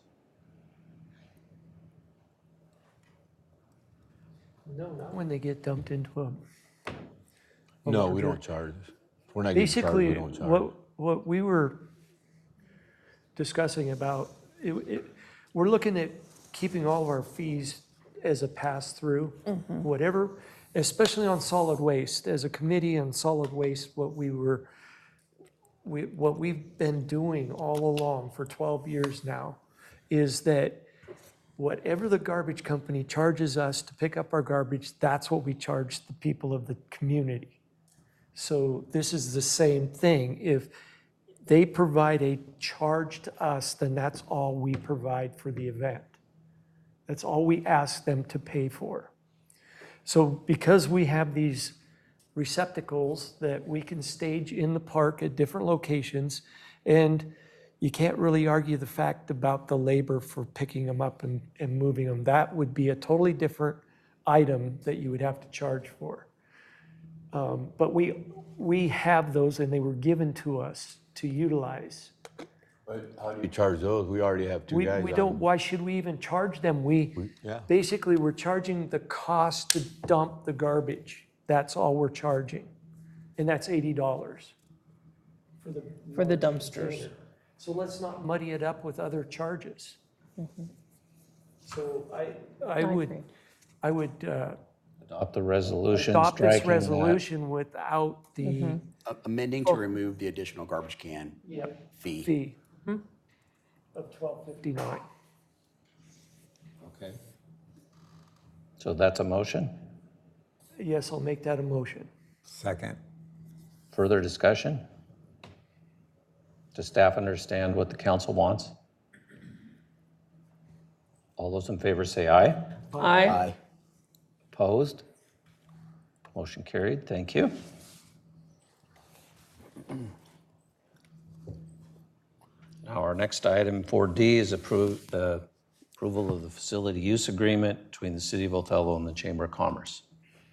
No, not when they get dumped into a. a No, we larger- don't charge. We're not getting charged, we Basically, don't charge. what, what we were discussing about, it, it, we're looking at keeping all of our fees as a pass-through, whatever, especially on solid waste. As a committee on solid waste, what we were, we, what we've been doing all along for twelve years now is that whatever the garbage company charges us to pick up our garbage, that's what we charge the people of the community. So this is the same thing. If they provide a charge to us, then that's all we provide for the event. That's all we ask them to pay for. So because we have these receptacles that we can stage in the park at different locations, and you can't really argue the fact about the labor for picking them up and, and moving them. That would be a totally different item that you would have to charge for. Um, But we, we have those and they were given to us to utilize. But how do you charge those? We already have two We, guys we on don't, them. why should we even charge them? We, yeah. basically, we're charging the cost to dump the garbage. That's all we're charging. And that's eighty dollars for the. For the large dumpsters. container. So let's not muddy it up with other charges. So I, I would, agree. I would uh, Adopt the resolution, adopt this striking that. resolution without the A- Amending to remove the additional garbage can fee. fee of twelve fifty-nine. Okay. So that's a motion? Yes, I'll make that a motion. Second. Further discussion? Does staff understand what the council wants? All those in favor say aye. Aye. Aye. Opposed? Motion carried. Thank you. Now, our next item, four D, is approve, the approval of the facility use agreement between the City of Othello and the Chamber of Commerce.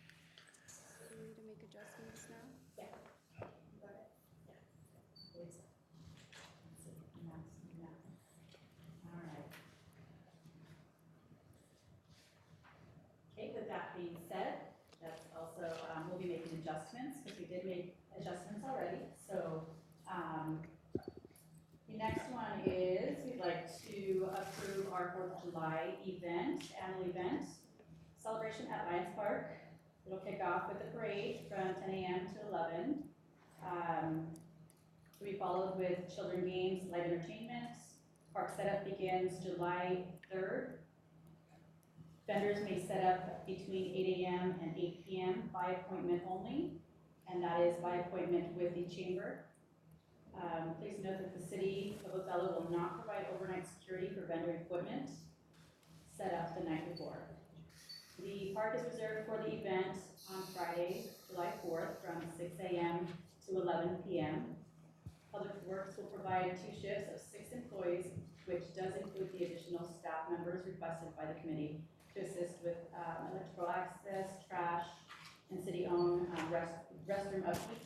Okay, with that being said, that's also, um, we'll be making adjustments, because we did make adjustments already. So, um, the next one is, we'd like to approve our Fourth of July event, annual event, celebration at Lions Park. It'll kick off with a parade from ten A M to eleven. Um, to be followed with children games, light entertainment. Park setup begins July third. Vendors may set up between eight A M and eight P M by appointment only, and that is by appointment with the chamber. Um, please note that the City of Othello will not provide overnight security for vendor equipment set up the night before. The park is reserved for the event on Friday, July fourth, from six A M to eleven P M Public Works will provide two shifts of six employees, which does include the additional staff members requested by the committee to assist with um, electrical access, trash, and city-owned um, rest, restroom upkeep.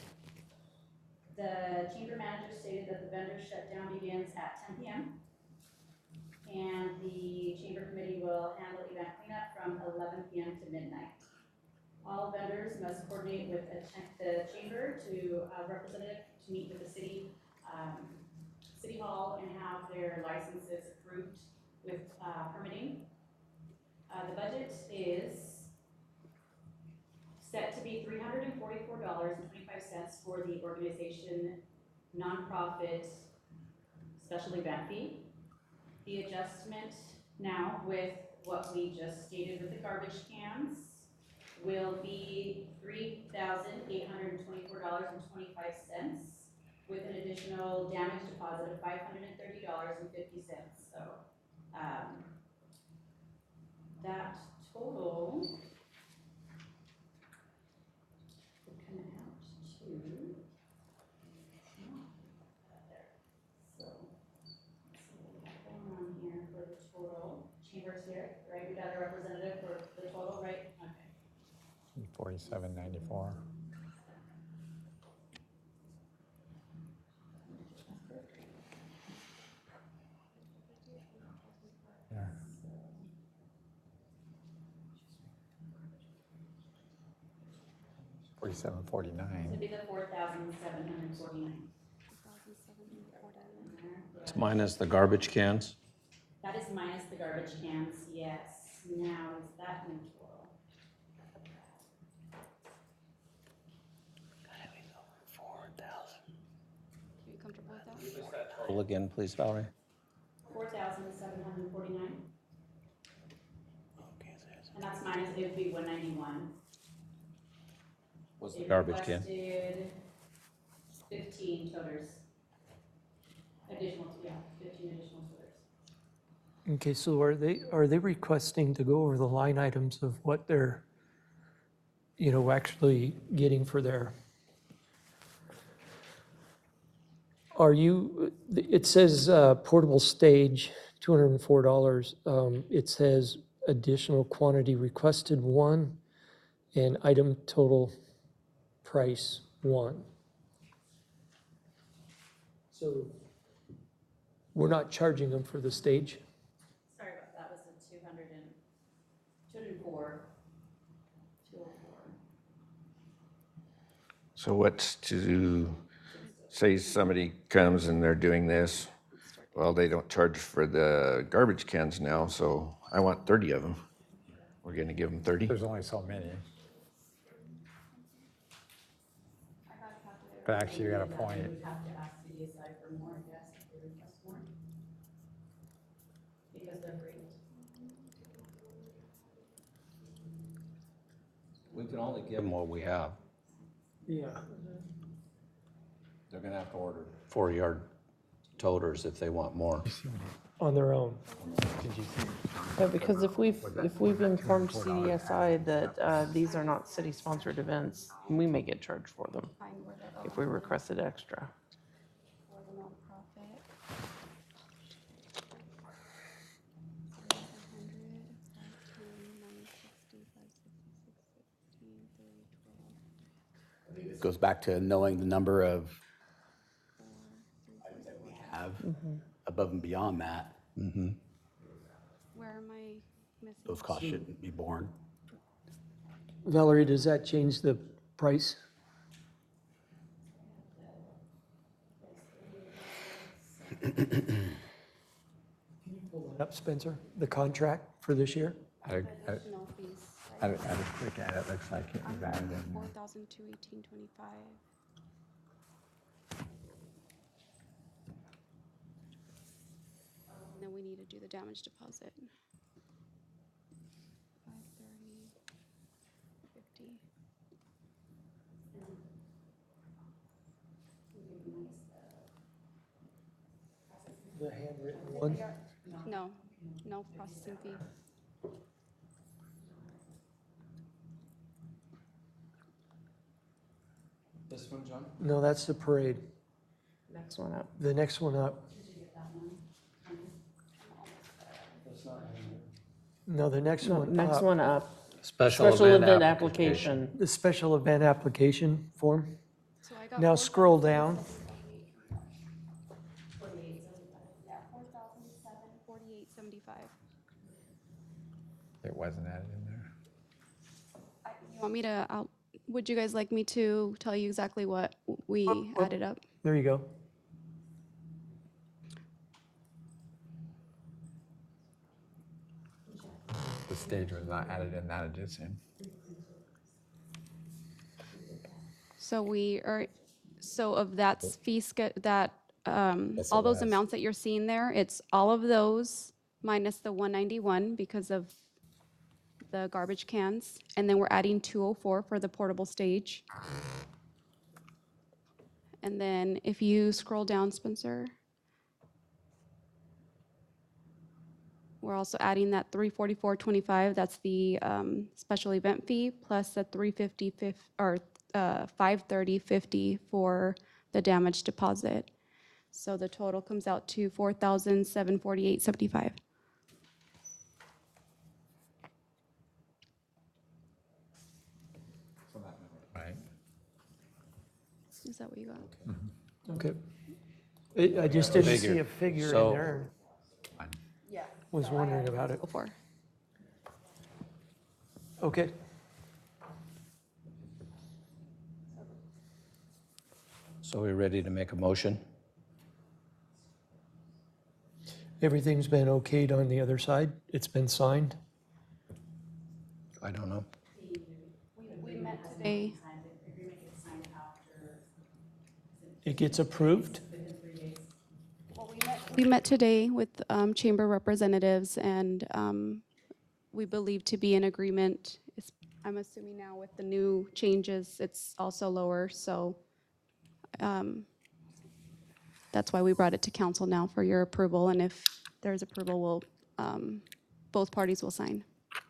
The chamber manager stated that the vendor shutdown begins at ten P M and the chamber committee will handle event cleanup from eleven P M to midnight. All vendors must coordinate with a ch the chamber to uh, representative to meet with the city, um, city hall and have their licenses approved with uh, permitting. Uh, the budget is set to be three hundred forty-four dollars and twenty-five cents for the organization nonprofit special event fee. The adjustment now with what we just stated with the garbage cans will be three thousand eight hundred twenty-four dollars and twenty-five cents with an additional damage deposit of five hundred thirty dollars and fifty cents. So um, that total would come out to, so, let's see what we got going on here for the total. Chambers here, right? We got a representative for the total, right? Okay. Forty-seven ninety-four. Forty-seven forty-nine. It'd be the four thousand seven hundred forty-nine. It's minus the garbage cans. That is minus the garbage cans, yes. Now, is that in total? Are you comfortable with that? Total again, please, Valerie. Four thousand seven hundred forty-nine. And that's minus, it would be one ninety-one. Was the garbage can? Requested fifteen toters. Additional, yeah, fifteen additional toters. Okay, so are they, are they requesting to go over the line items of what they're, you know, actually getting for their? Are you, it says uh, portable stage, two hundred four dollars. Um, It says additional quantity requested, one, and item total price, one. So we're not charging them for the stage? Sorry about that, was the two hundred and, two hundred and four. two oh four. So what's to, say somebody comes and they're doing this, well, they don't charge for the garbage cans now, so I want thirty of them. We're gonna give them thirty? There's only so many. But actually, you got a point. have to ask C D S I for more, yes, if they request more. Because they're free. We can only give them what we have. Yeah. They're gonna have to order four-yard toters if they want more. On their own. Yeah, because if we've, if we've informed C D S I that uh, these are not city-sponsored events, we may get charged for them if we requested extra. For the nonprofit. It goes back to knowing the number of items that we have above and beyond that. Where am I missing? Those costs shouldn't be borne. Valerie, does that change the price? Can you pull that up, Spencer, the contract for this year? I, I, No fees. I, I just look at it, looks like it was added in Four there. thousand two eighteen twenty-five. And then we need to do the damage deposit. Five thirty, fifty. The handwritten one? No, no processing fee. This one, John? No, that's the parade. Next one up. The next one up. No, the next No, one next up. one up. Special Special event event application. application. The special event application form. So I got Now four scroll thousand- down. Yeah, four thousand seven forty-eight seventy-five. It wasn't added in there. You want me to, I'll- would you guys like me to tell you exactly what we added up? There you go. The stage was not added in that addition. So we are, so of that fee sch, that, um, all those amounts that you're seeing there, it's all of those minus the one ninety-one because of the garbage cans. And then we're adding two oh four for the portable stage. And then if you scroll down, Spencer. We're also adding that three forty-four twenty-five, that's the um, special event fee, plus the three fifty, or uh, five thirty fifty for the damage deposit. So the total comes out to four thousand seven forty-eight seventy-five. Right. Is that what you got? Okay. I I just didn't see Figure. a figure So- in there. Was wondering about it. Go for. Okay. So we ready to make a motion? Everything's been okayed on the other side? It's been signed? I don't know. We met today. It gets approved? We met today with um, chamber representatives, and um, we believe to be in agreement. It's- I'm assuming now with the new changes, it's also lower, so um, that's why we brought it to council now for your approval, and if there's approval, we'll, um, both parties will sign.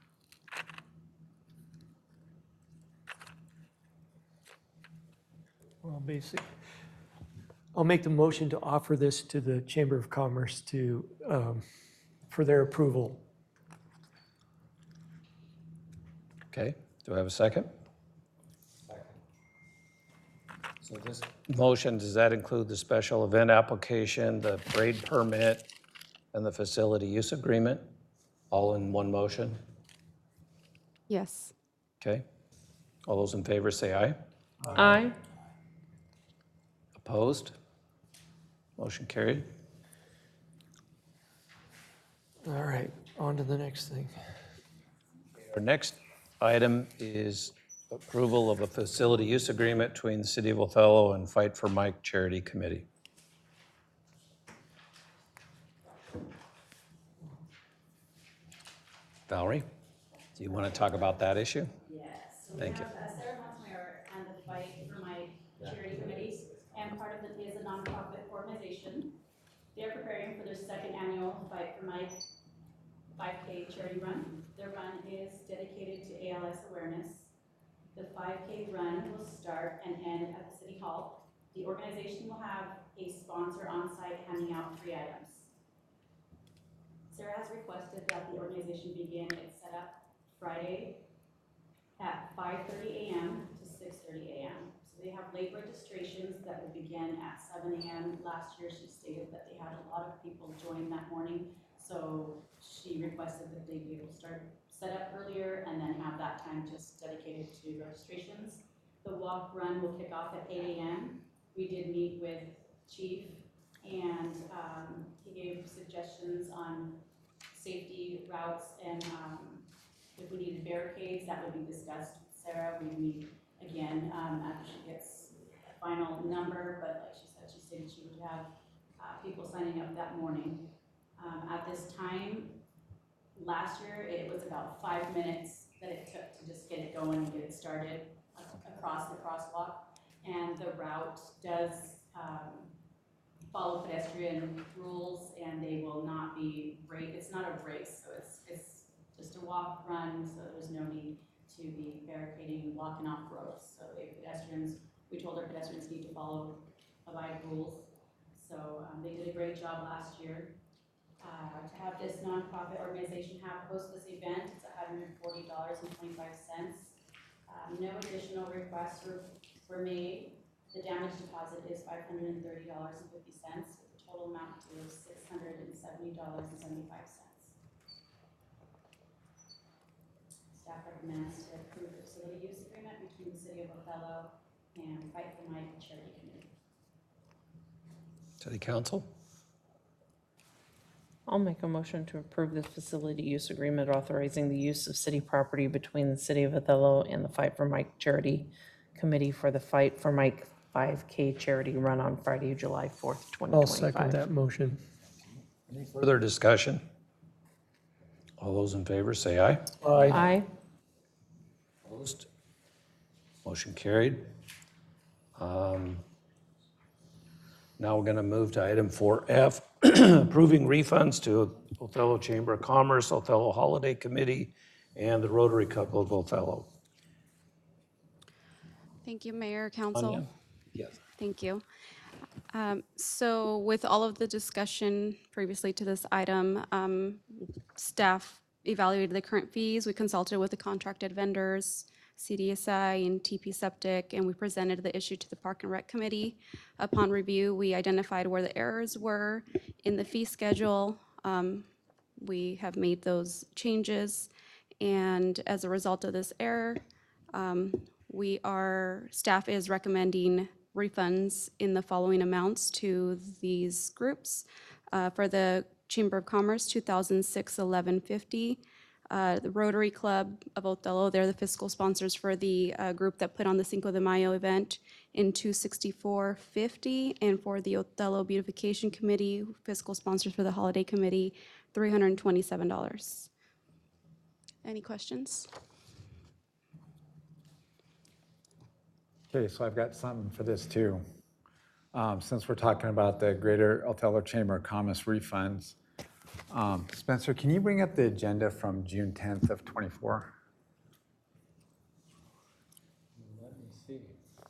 Well, basic. I'll make the motion to offer this to the Chamber of Commerce to, um, for their approval. Okay, do I have a second? So this motion, does that include the special event application, the parade permit, and the facility use agreement? All in one motion? Yes. Okay. All those in favor say aye. Aye. Opposed? Motion carried. All right, on to the next thing. Our next item is approval of a facility use agreement between the City of Othello and Fight for Mike Charity Committee. Valerie, do you want to talk about that issue? Yes. So Thank we you. have uh, Sarah Montemayor and the Fight for My Charity Committees, and part of it is a nonprofit organization. They're preparing for their second annual Fight for My five K charity run. Their run is dedicated to A L S awareness. The five K run will start and end at the City Hall. The organization will have a sponsor on site handing out free items. Sarah has requested that the organization begin its setup Friday at five thirty a m to six thirty a m So they have late registrations that will begin at seven a m Last year, she stated that they had a lot of people join that morning, so she requested that they be able to start set up earlier and then have that time just dedicated to registrations. The walk run will kick off at eight a m We did meet with Chief, and um, he gave suggestions on safety routes, and um, if we needed barricades, that would be discussed with Sarah. We'd meet again um, after she gets a final number, but like she said, she stated she would have uh, people signing up that morning. Um, at this time, last year, it was about five minutes that it took to just get it going and get it started across the crosswalk. And the route does um, follow pedestrian rules, and they will not be race. It's not a race, so it's it's just a walk run. So there's no need to be barricading and blocking off roads. So the pedestrians, we told our pedestrians need to follow abide rules. So um, they did a great job last year. Uh, to have this nonprofit organization have host this event, it's one hundred forty dollars and twenty-five cents. Um, no additional requests were, were made. The damage deposit is five hundred thirty dollars and fifty cents, with the total amount to six hundred seventy dollars and seventy-five cents. Staff recommends to approve the facility use agreement between the City of Othello and Fight for Mike Charity Committee. City Council? I'll make a motion to approve the facility use agreement authorizing the use of city property between the City of Othello and the Fight for Mike Charity Committee for the Fight for Mike five K charity run on Friday, July fourth, twenty I'll twenty-five. second that motion. Any further discussion? All those in favor say aye. Aye. Aye. Opposed? Motion carried. Um, Now we're going to move to item four F, approving refunds to Othello Chamber of Commerce, Othello Holiday Committee, and the Rotary Club of Othello. Thank you, Mayor, Council. Anya? Yes. Thank you. Um, So with all of the discussion previously to this item, um, staff evaluated the current fees. We consulted with the contracted vendors, C D S I and T P Septic, and we presented the issue to the Park and Rec Committee. Upon review, we identified where the errors were in the fee schedule. Um, We have made those changes, and as a result of this error, um, we are, staff is recommending refunds in the following amounts to these groups. Uh, For the Chamber of Commerce, two thousand six eleven fifty. Uh, The Rotary Club of Othello, they're the fiscal sponsors for the uh, group that put on the Cinco de Mayo event, in two sixty-four fifty. And for the Othello Beautification Committee, fiscal sponsors for the Holiday Committee, three hundred twenty-seven dollars. Any questions? Okay, so I've got something for this too. Um, Since we're talking about the Greater Othello Chamber of Commerce refunds, um, Spencer, can you bring up the agenda from June tenth of twenty-four? Let me see.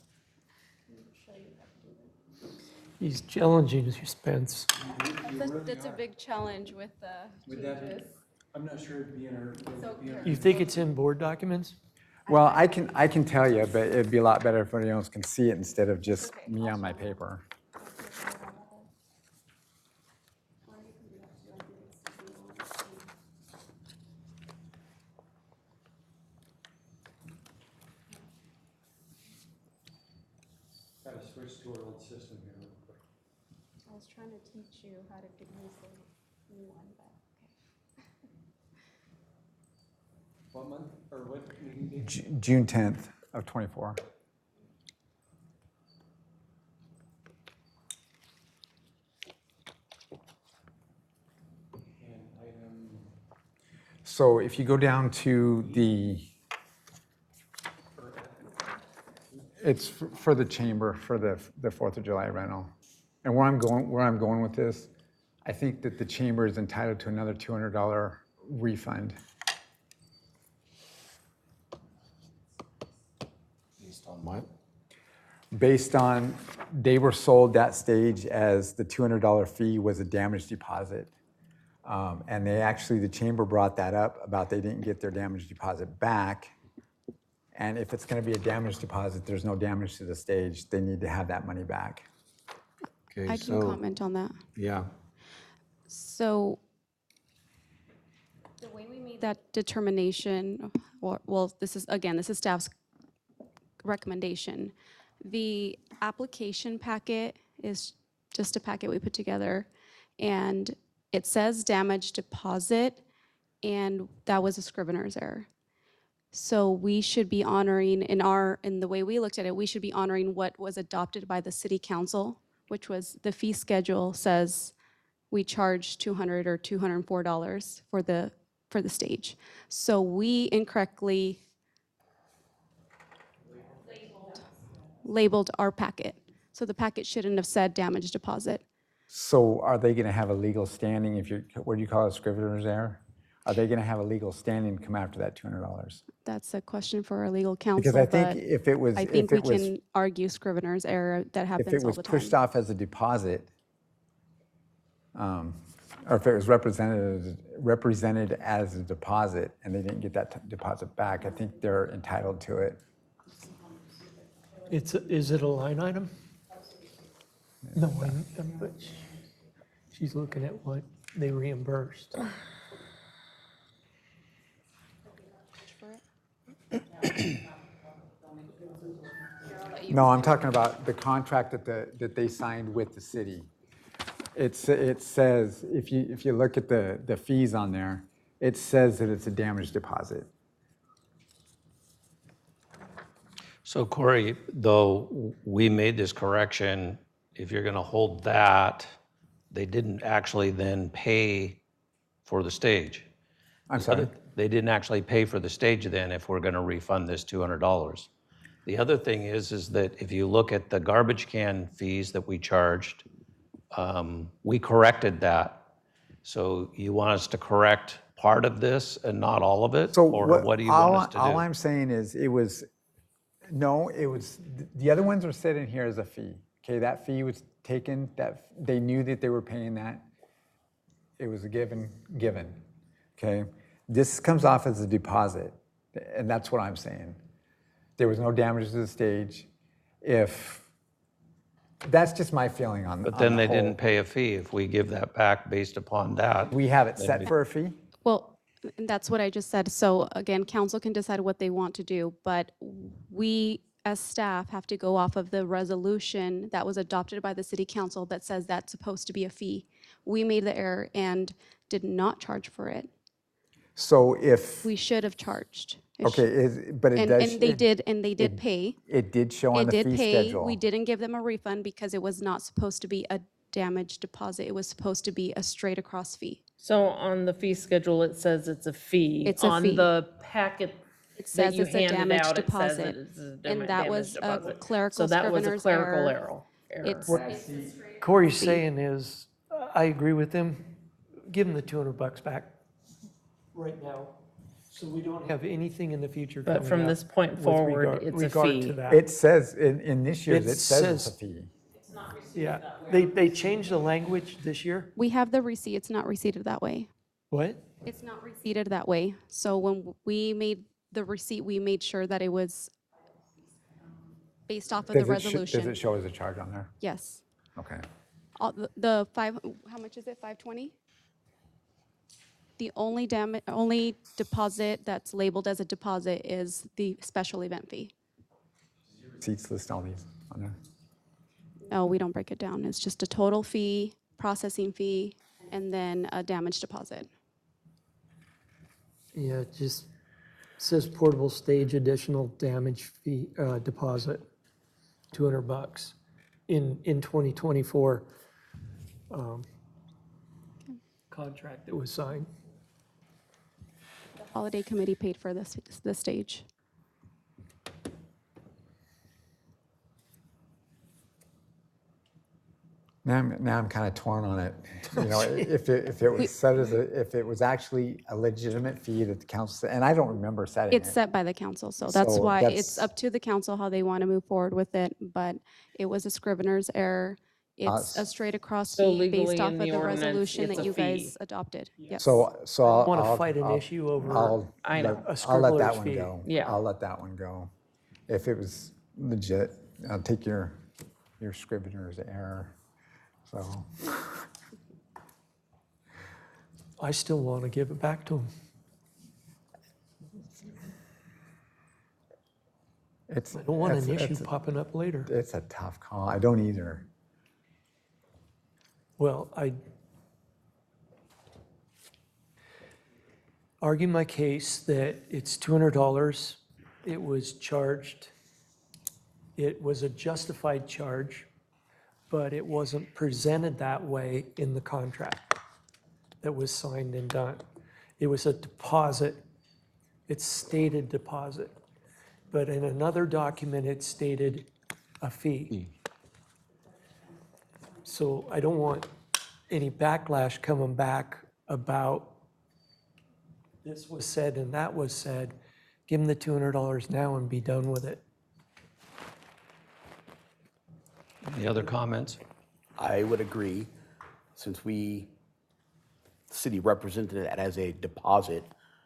He's challenging you, Spence. That's a big challenge with the Would that be, I'm not sure it'd be in our. would it be in our- You think it's in board documents? Well, I can, I can tell you, but it'd be a lot better if anyone else can see it instead of just me on my paper. Got to switch to our old system here real quick. I was trying to teach you how to use the new one, but What month, or what meeting date? Ju- June tenth of twenty-four. And item, So if you go down to the, it's f- for the chamber, for the, the Fourth of July rental. And where I'm going, where I'm going with this, I think that the chamber is entitled to another two hundred dollar refund. Based on what? Based on, they were sold that stage as the two hundred dollar fee was a damage deposit. Um, And they actually, the chamber brought that up about they didn't get their damage deposit back. And if it's gonna be a damage deposit, there's no damage to the stage, they need to have that money back. Okay, I can so, comment on that. yeah. So the way we made that determination, or, well, this is, again, this is staff's recommendation. The application packet is just a packet we put together, and it says damage deposit, and that was a scrivener's error. So we should be honoring, in our, in the way we looked at it, we should be honoring what was adopted by the city council, which was the fee schedule says we charge two hundred or two hundred four dollars for the, for the stage. So we incorrectly labeled our packet. So the packet shouldn't have said damage deposit. So are they gonna have a legal standing if you're, what do you call it, scrivener's error? Are they gonna have a legal standing to come after that two hundred dollars? That's a question for our legal counsel, Because I think but if it was, I if think we it was, can argue scrivener's error. That if happens it all was the time. pushed off as a deposit, um, or if it was represented, as- represented as a deposit and they didn't get that t- deposit back, I think they're entitled to it. It's, a- is it a line item? No, I'm- I'm- but sh- she's looking at what they reimbursed. No, I'm talking about the contract that the, that they signed with the city. It's, it says, if you, if you look at the, the fees on there, it says that it's a damage deposit. So Corey, though we made this correction, if you're going to hold that, they didn't actually then pay for the stage. I'm sorry? They didn't actually pay for the stage then if we're going to refund this two hundred dollars. The other thing is, is that if you look at the garbage can fees that we charged, um, we corrected that. So you want us to correct part of this and not all of it? So Or what do you all, want us to all do? I'm saying is, it was, no, it was, the other ones are sitting here as a fee. Okay, that fee was taken, that, they knew that they were paying that. It was a given, given, okay? This comes off as a deposit, and that's what I'm saying. There was no damage to the stage. If, that's just my feeling on, But on then the they whole. didn't pay a fee if we give that back based upon that. We have it then set we- for a fee? Well, and that's what I just said. So again, council can decide what they want to do, but we, as staff, have to go off of the resolution that was adopted by the city council that says that's supposed to be a fee. We made the error and did not charge for it. So if, We should have charged. It sh- okay, is, but it And, does. and they it- did, and they did pay. It did show on It the did fee pay. schedule. We didn't give them a refund because it was not supposed to be a damage deposit. It was supposed to be a straight across fee. So on the fee schedule, it says it's a fee. It's a fee. On the packet It that says you it's a handed damage out, it says deposit. that it's a dam- And that damage was a deposit. clerical So that was a scrivener's clerical error. error. It's, error. it's Corey's saying is, I agree with him, give him the two hundred bucks back right now, so we don't have anything in the future But coming from up this point with forward, regard- it's a regard fee. to that. It says, in, in this year's, It it says it's a says- fee. Yeah, they, they changed the language this year? we have the receipt. It's not receipted that way. What? It's not receipted that way. So when we made the receipt, we made sure that it was based off of the Does it, sh- does resolution. it show as a charge on there? Yes. Okay. All, the- the five, how much is it, five twenty? The only damage, only deposit that's labeled as a deposit is the special event fee. Seats list all these on there. No, we don't break it down. It's just a total fee, processing fee, and then a damage deposit. Yeah, it just says portable stage additional damage fee, uh, deposit, two hundred bucks in, in twenty twenty-four um, contract that was signed. Holiday committee paid for this, the stage. Now I'm, now I'm kind of torn on it. You know, if it, if it was set as a, if it was actually a legitimate fee that the council, set- and I don't remember setting It's it. set by the council, so that's So why that's- it's up to the council how they want to move forward with it, but it was a scrivener's error. It's a s- straight across So fee based legally off in of the the ordinance, resolution it's that a you fee. guys adopted. Yes. So, so I'll. wanna I'll- fight an I'll- issue over I'll I know. let- a I'll let that scribbler's one fee. go. Yeah. I'll let that one go. If it was legit, I'll take your, your scrivener's error, so. I still want to give it back to them. It's. I don't want it's- an issue it's a- popping up later. It's a tough call. I don't either. Well, I argue my case that it's two hundred dollars. It was charged, it was a justified charge, but it wasn't presented that way in the contract that was signed and done. It was a deposit. It's stated deposit. But in another document, it stated a fee. So I don't want any backlash coming back about this was said and that was said. Give them the two hundred dollars now and be done with it. Any other comments? I would agree, since we, the city represented it as a deposit,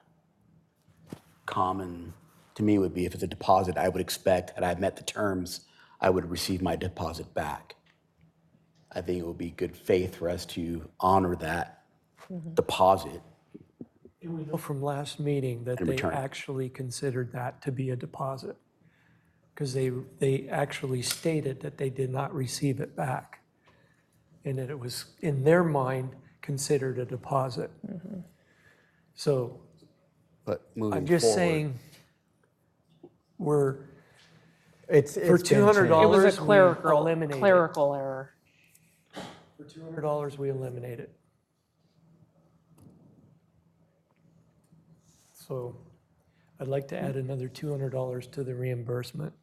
common to me would be if it's a deposit, I would expect, had I met the terms, I would receive my deposit back. I think it would be good faith for us to honor that deposit. And we know from last meeting that And they return. actually considered that to be a deposit. Because they, they actually stated that they did not receive it back. And that it was, in their mind, considered a deposit. So But moving I'm just forward- saying, we're, It's, for it's been two hundred changed. It dollars. was a clerical, eliminate it. clerical error. For two hundred dollars, we eliminate it. So I'd like to add another two hundred dollars to the reimbursement.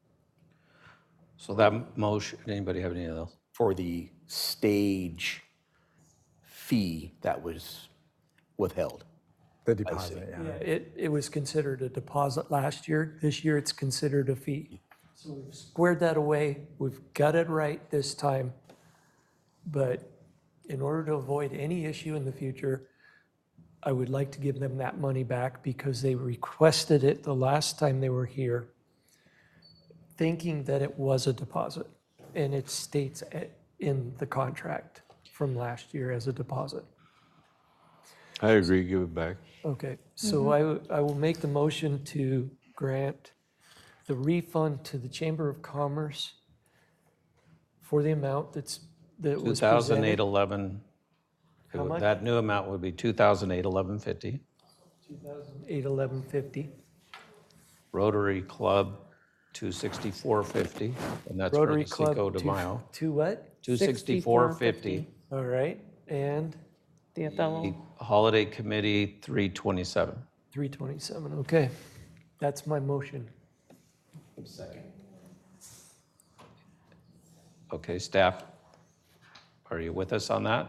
So that motion, anybody have any of those? For the stage fee that was withheld. The deposit, yeah. Yeah, it, it was considered a deposit last year. This year, it's considered a fee. So we've squared that away. We've got it right this time. But in order to avoid any issue in the future, I would like to give them that money back because they requested it the last time they were here, thinking that it was a deposit. And it states it in the contract from last year as a deposit. I agree, give it back. Okay, so I, w- I will make the motion to grant the refund to the Chamber of Commerce for the amount that's, that was presented. two thousand eight eleven. How much? That new amount would be two thousand eight eleven fifty. two thousand eight eleven fifty. Rotary Club, two sixty-four fifty, and that's for Rotary the Club. Cinco de two- Mayo. Two what? two sixty-four fifty. All right, and The Othello. Holiday Committee, three twenty-seven. three twenty-seven, okay. That's my motion. Okay, staff, are you with us on that?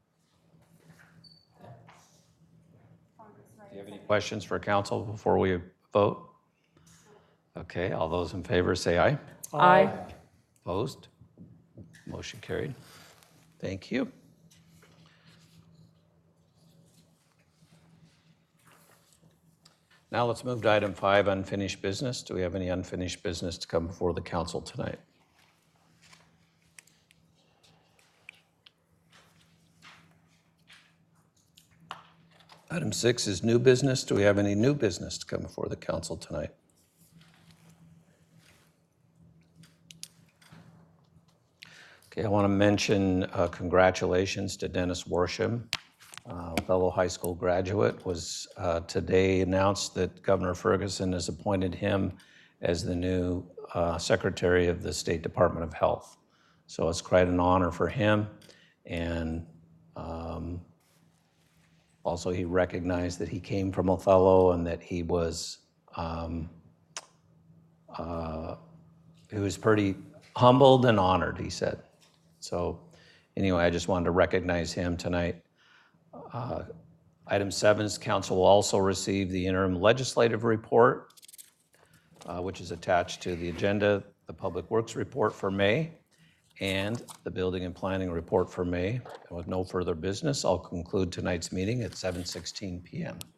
Do you have any questions for council before we vote? Okay, all those in favor say aye. Aye. Opposed? Motion carried. Thank you. Now let's move to item five, unfinished business. Do we have any unfinished business to come before the council tonight? Item six is new business. Do we have any new business to come before the council tonight? Okay, I want to mention uh, congratulations to Dennis Worsham, uh, fellow high school graduate, was uh, today announced that Governor Ferguson has appointed him as the new uh, Secretary of the State Department of Health. So it's quite an honor for him. And um, also he recognized that he came from Othello and that he was, um, uh, he was pretty humbled and honored, he said. So anyway, I just wanted to recognize him tonight. Uh, Item seven is council will also receive the interim legislative report, uh, which is attached to the agenda, the Public Works report for May, and the Building and Planning report for May. And with no further business, I'll conclude tonight's meeting at seven sixteen p m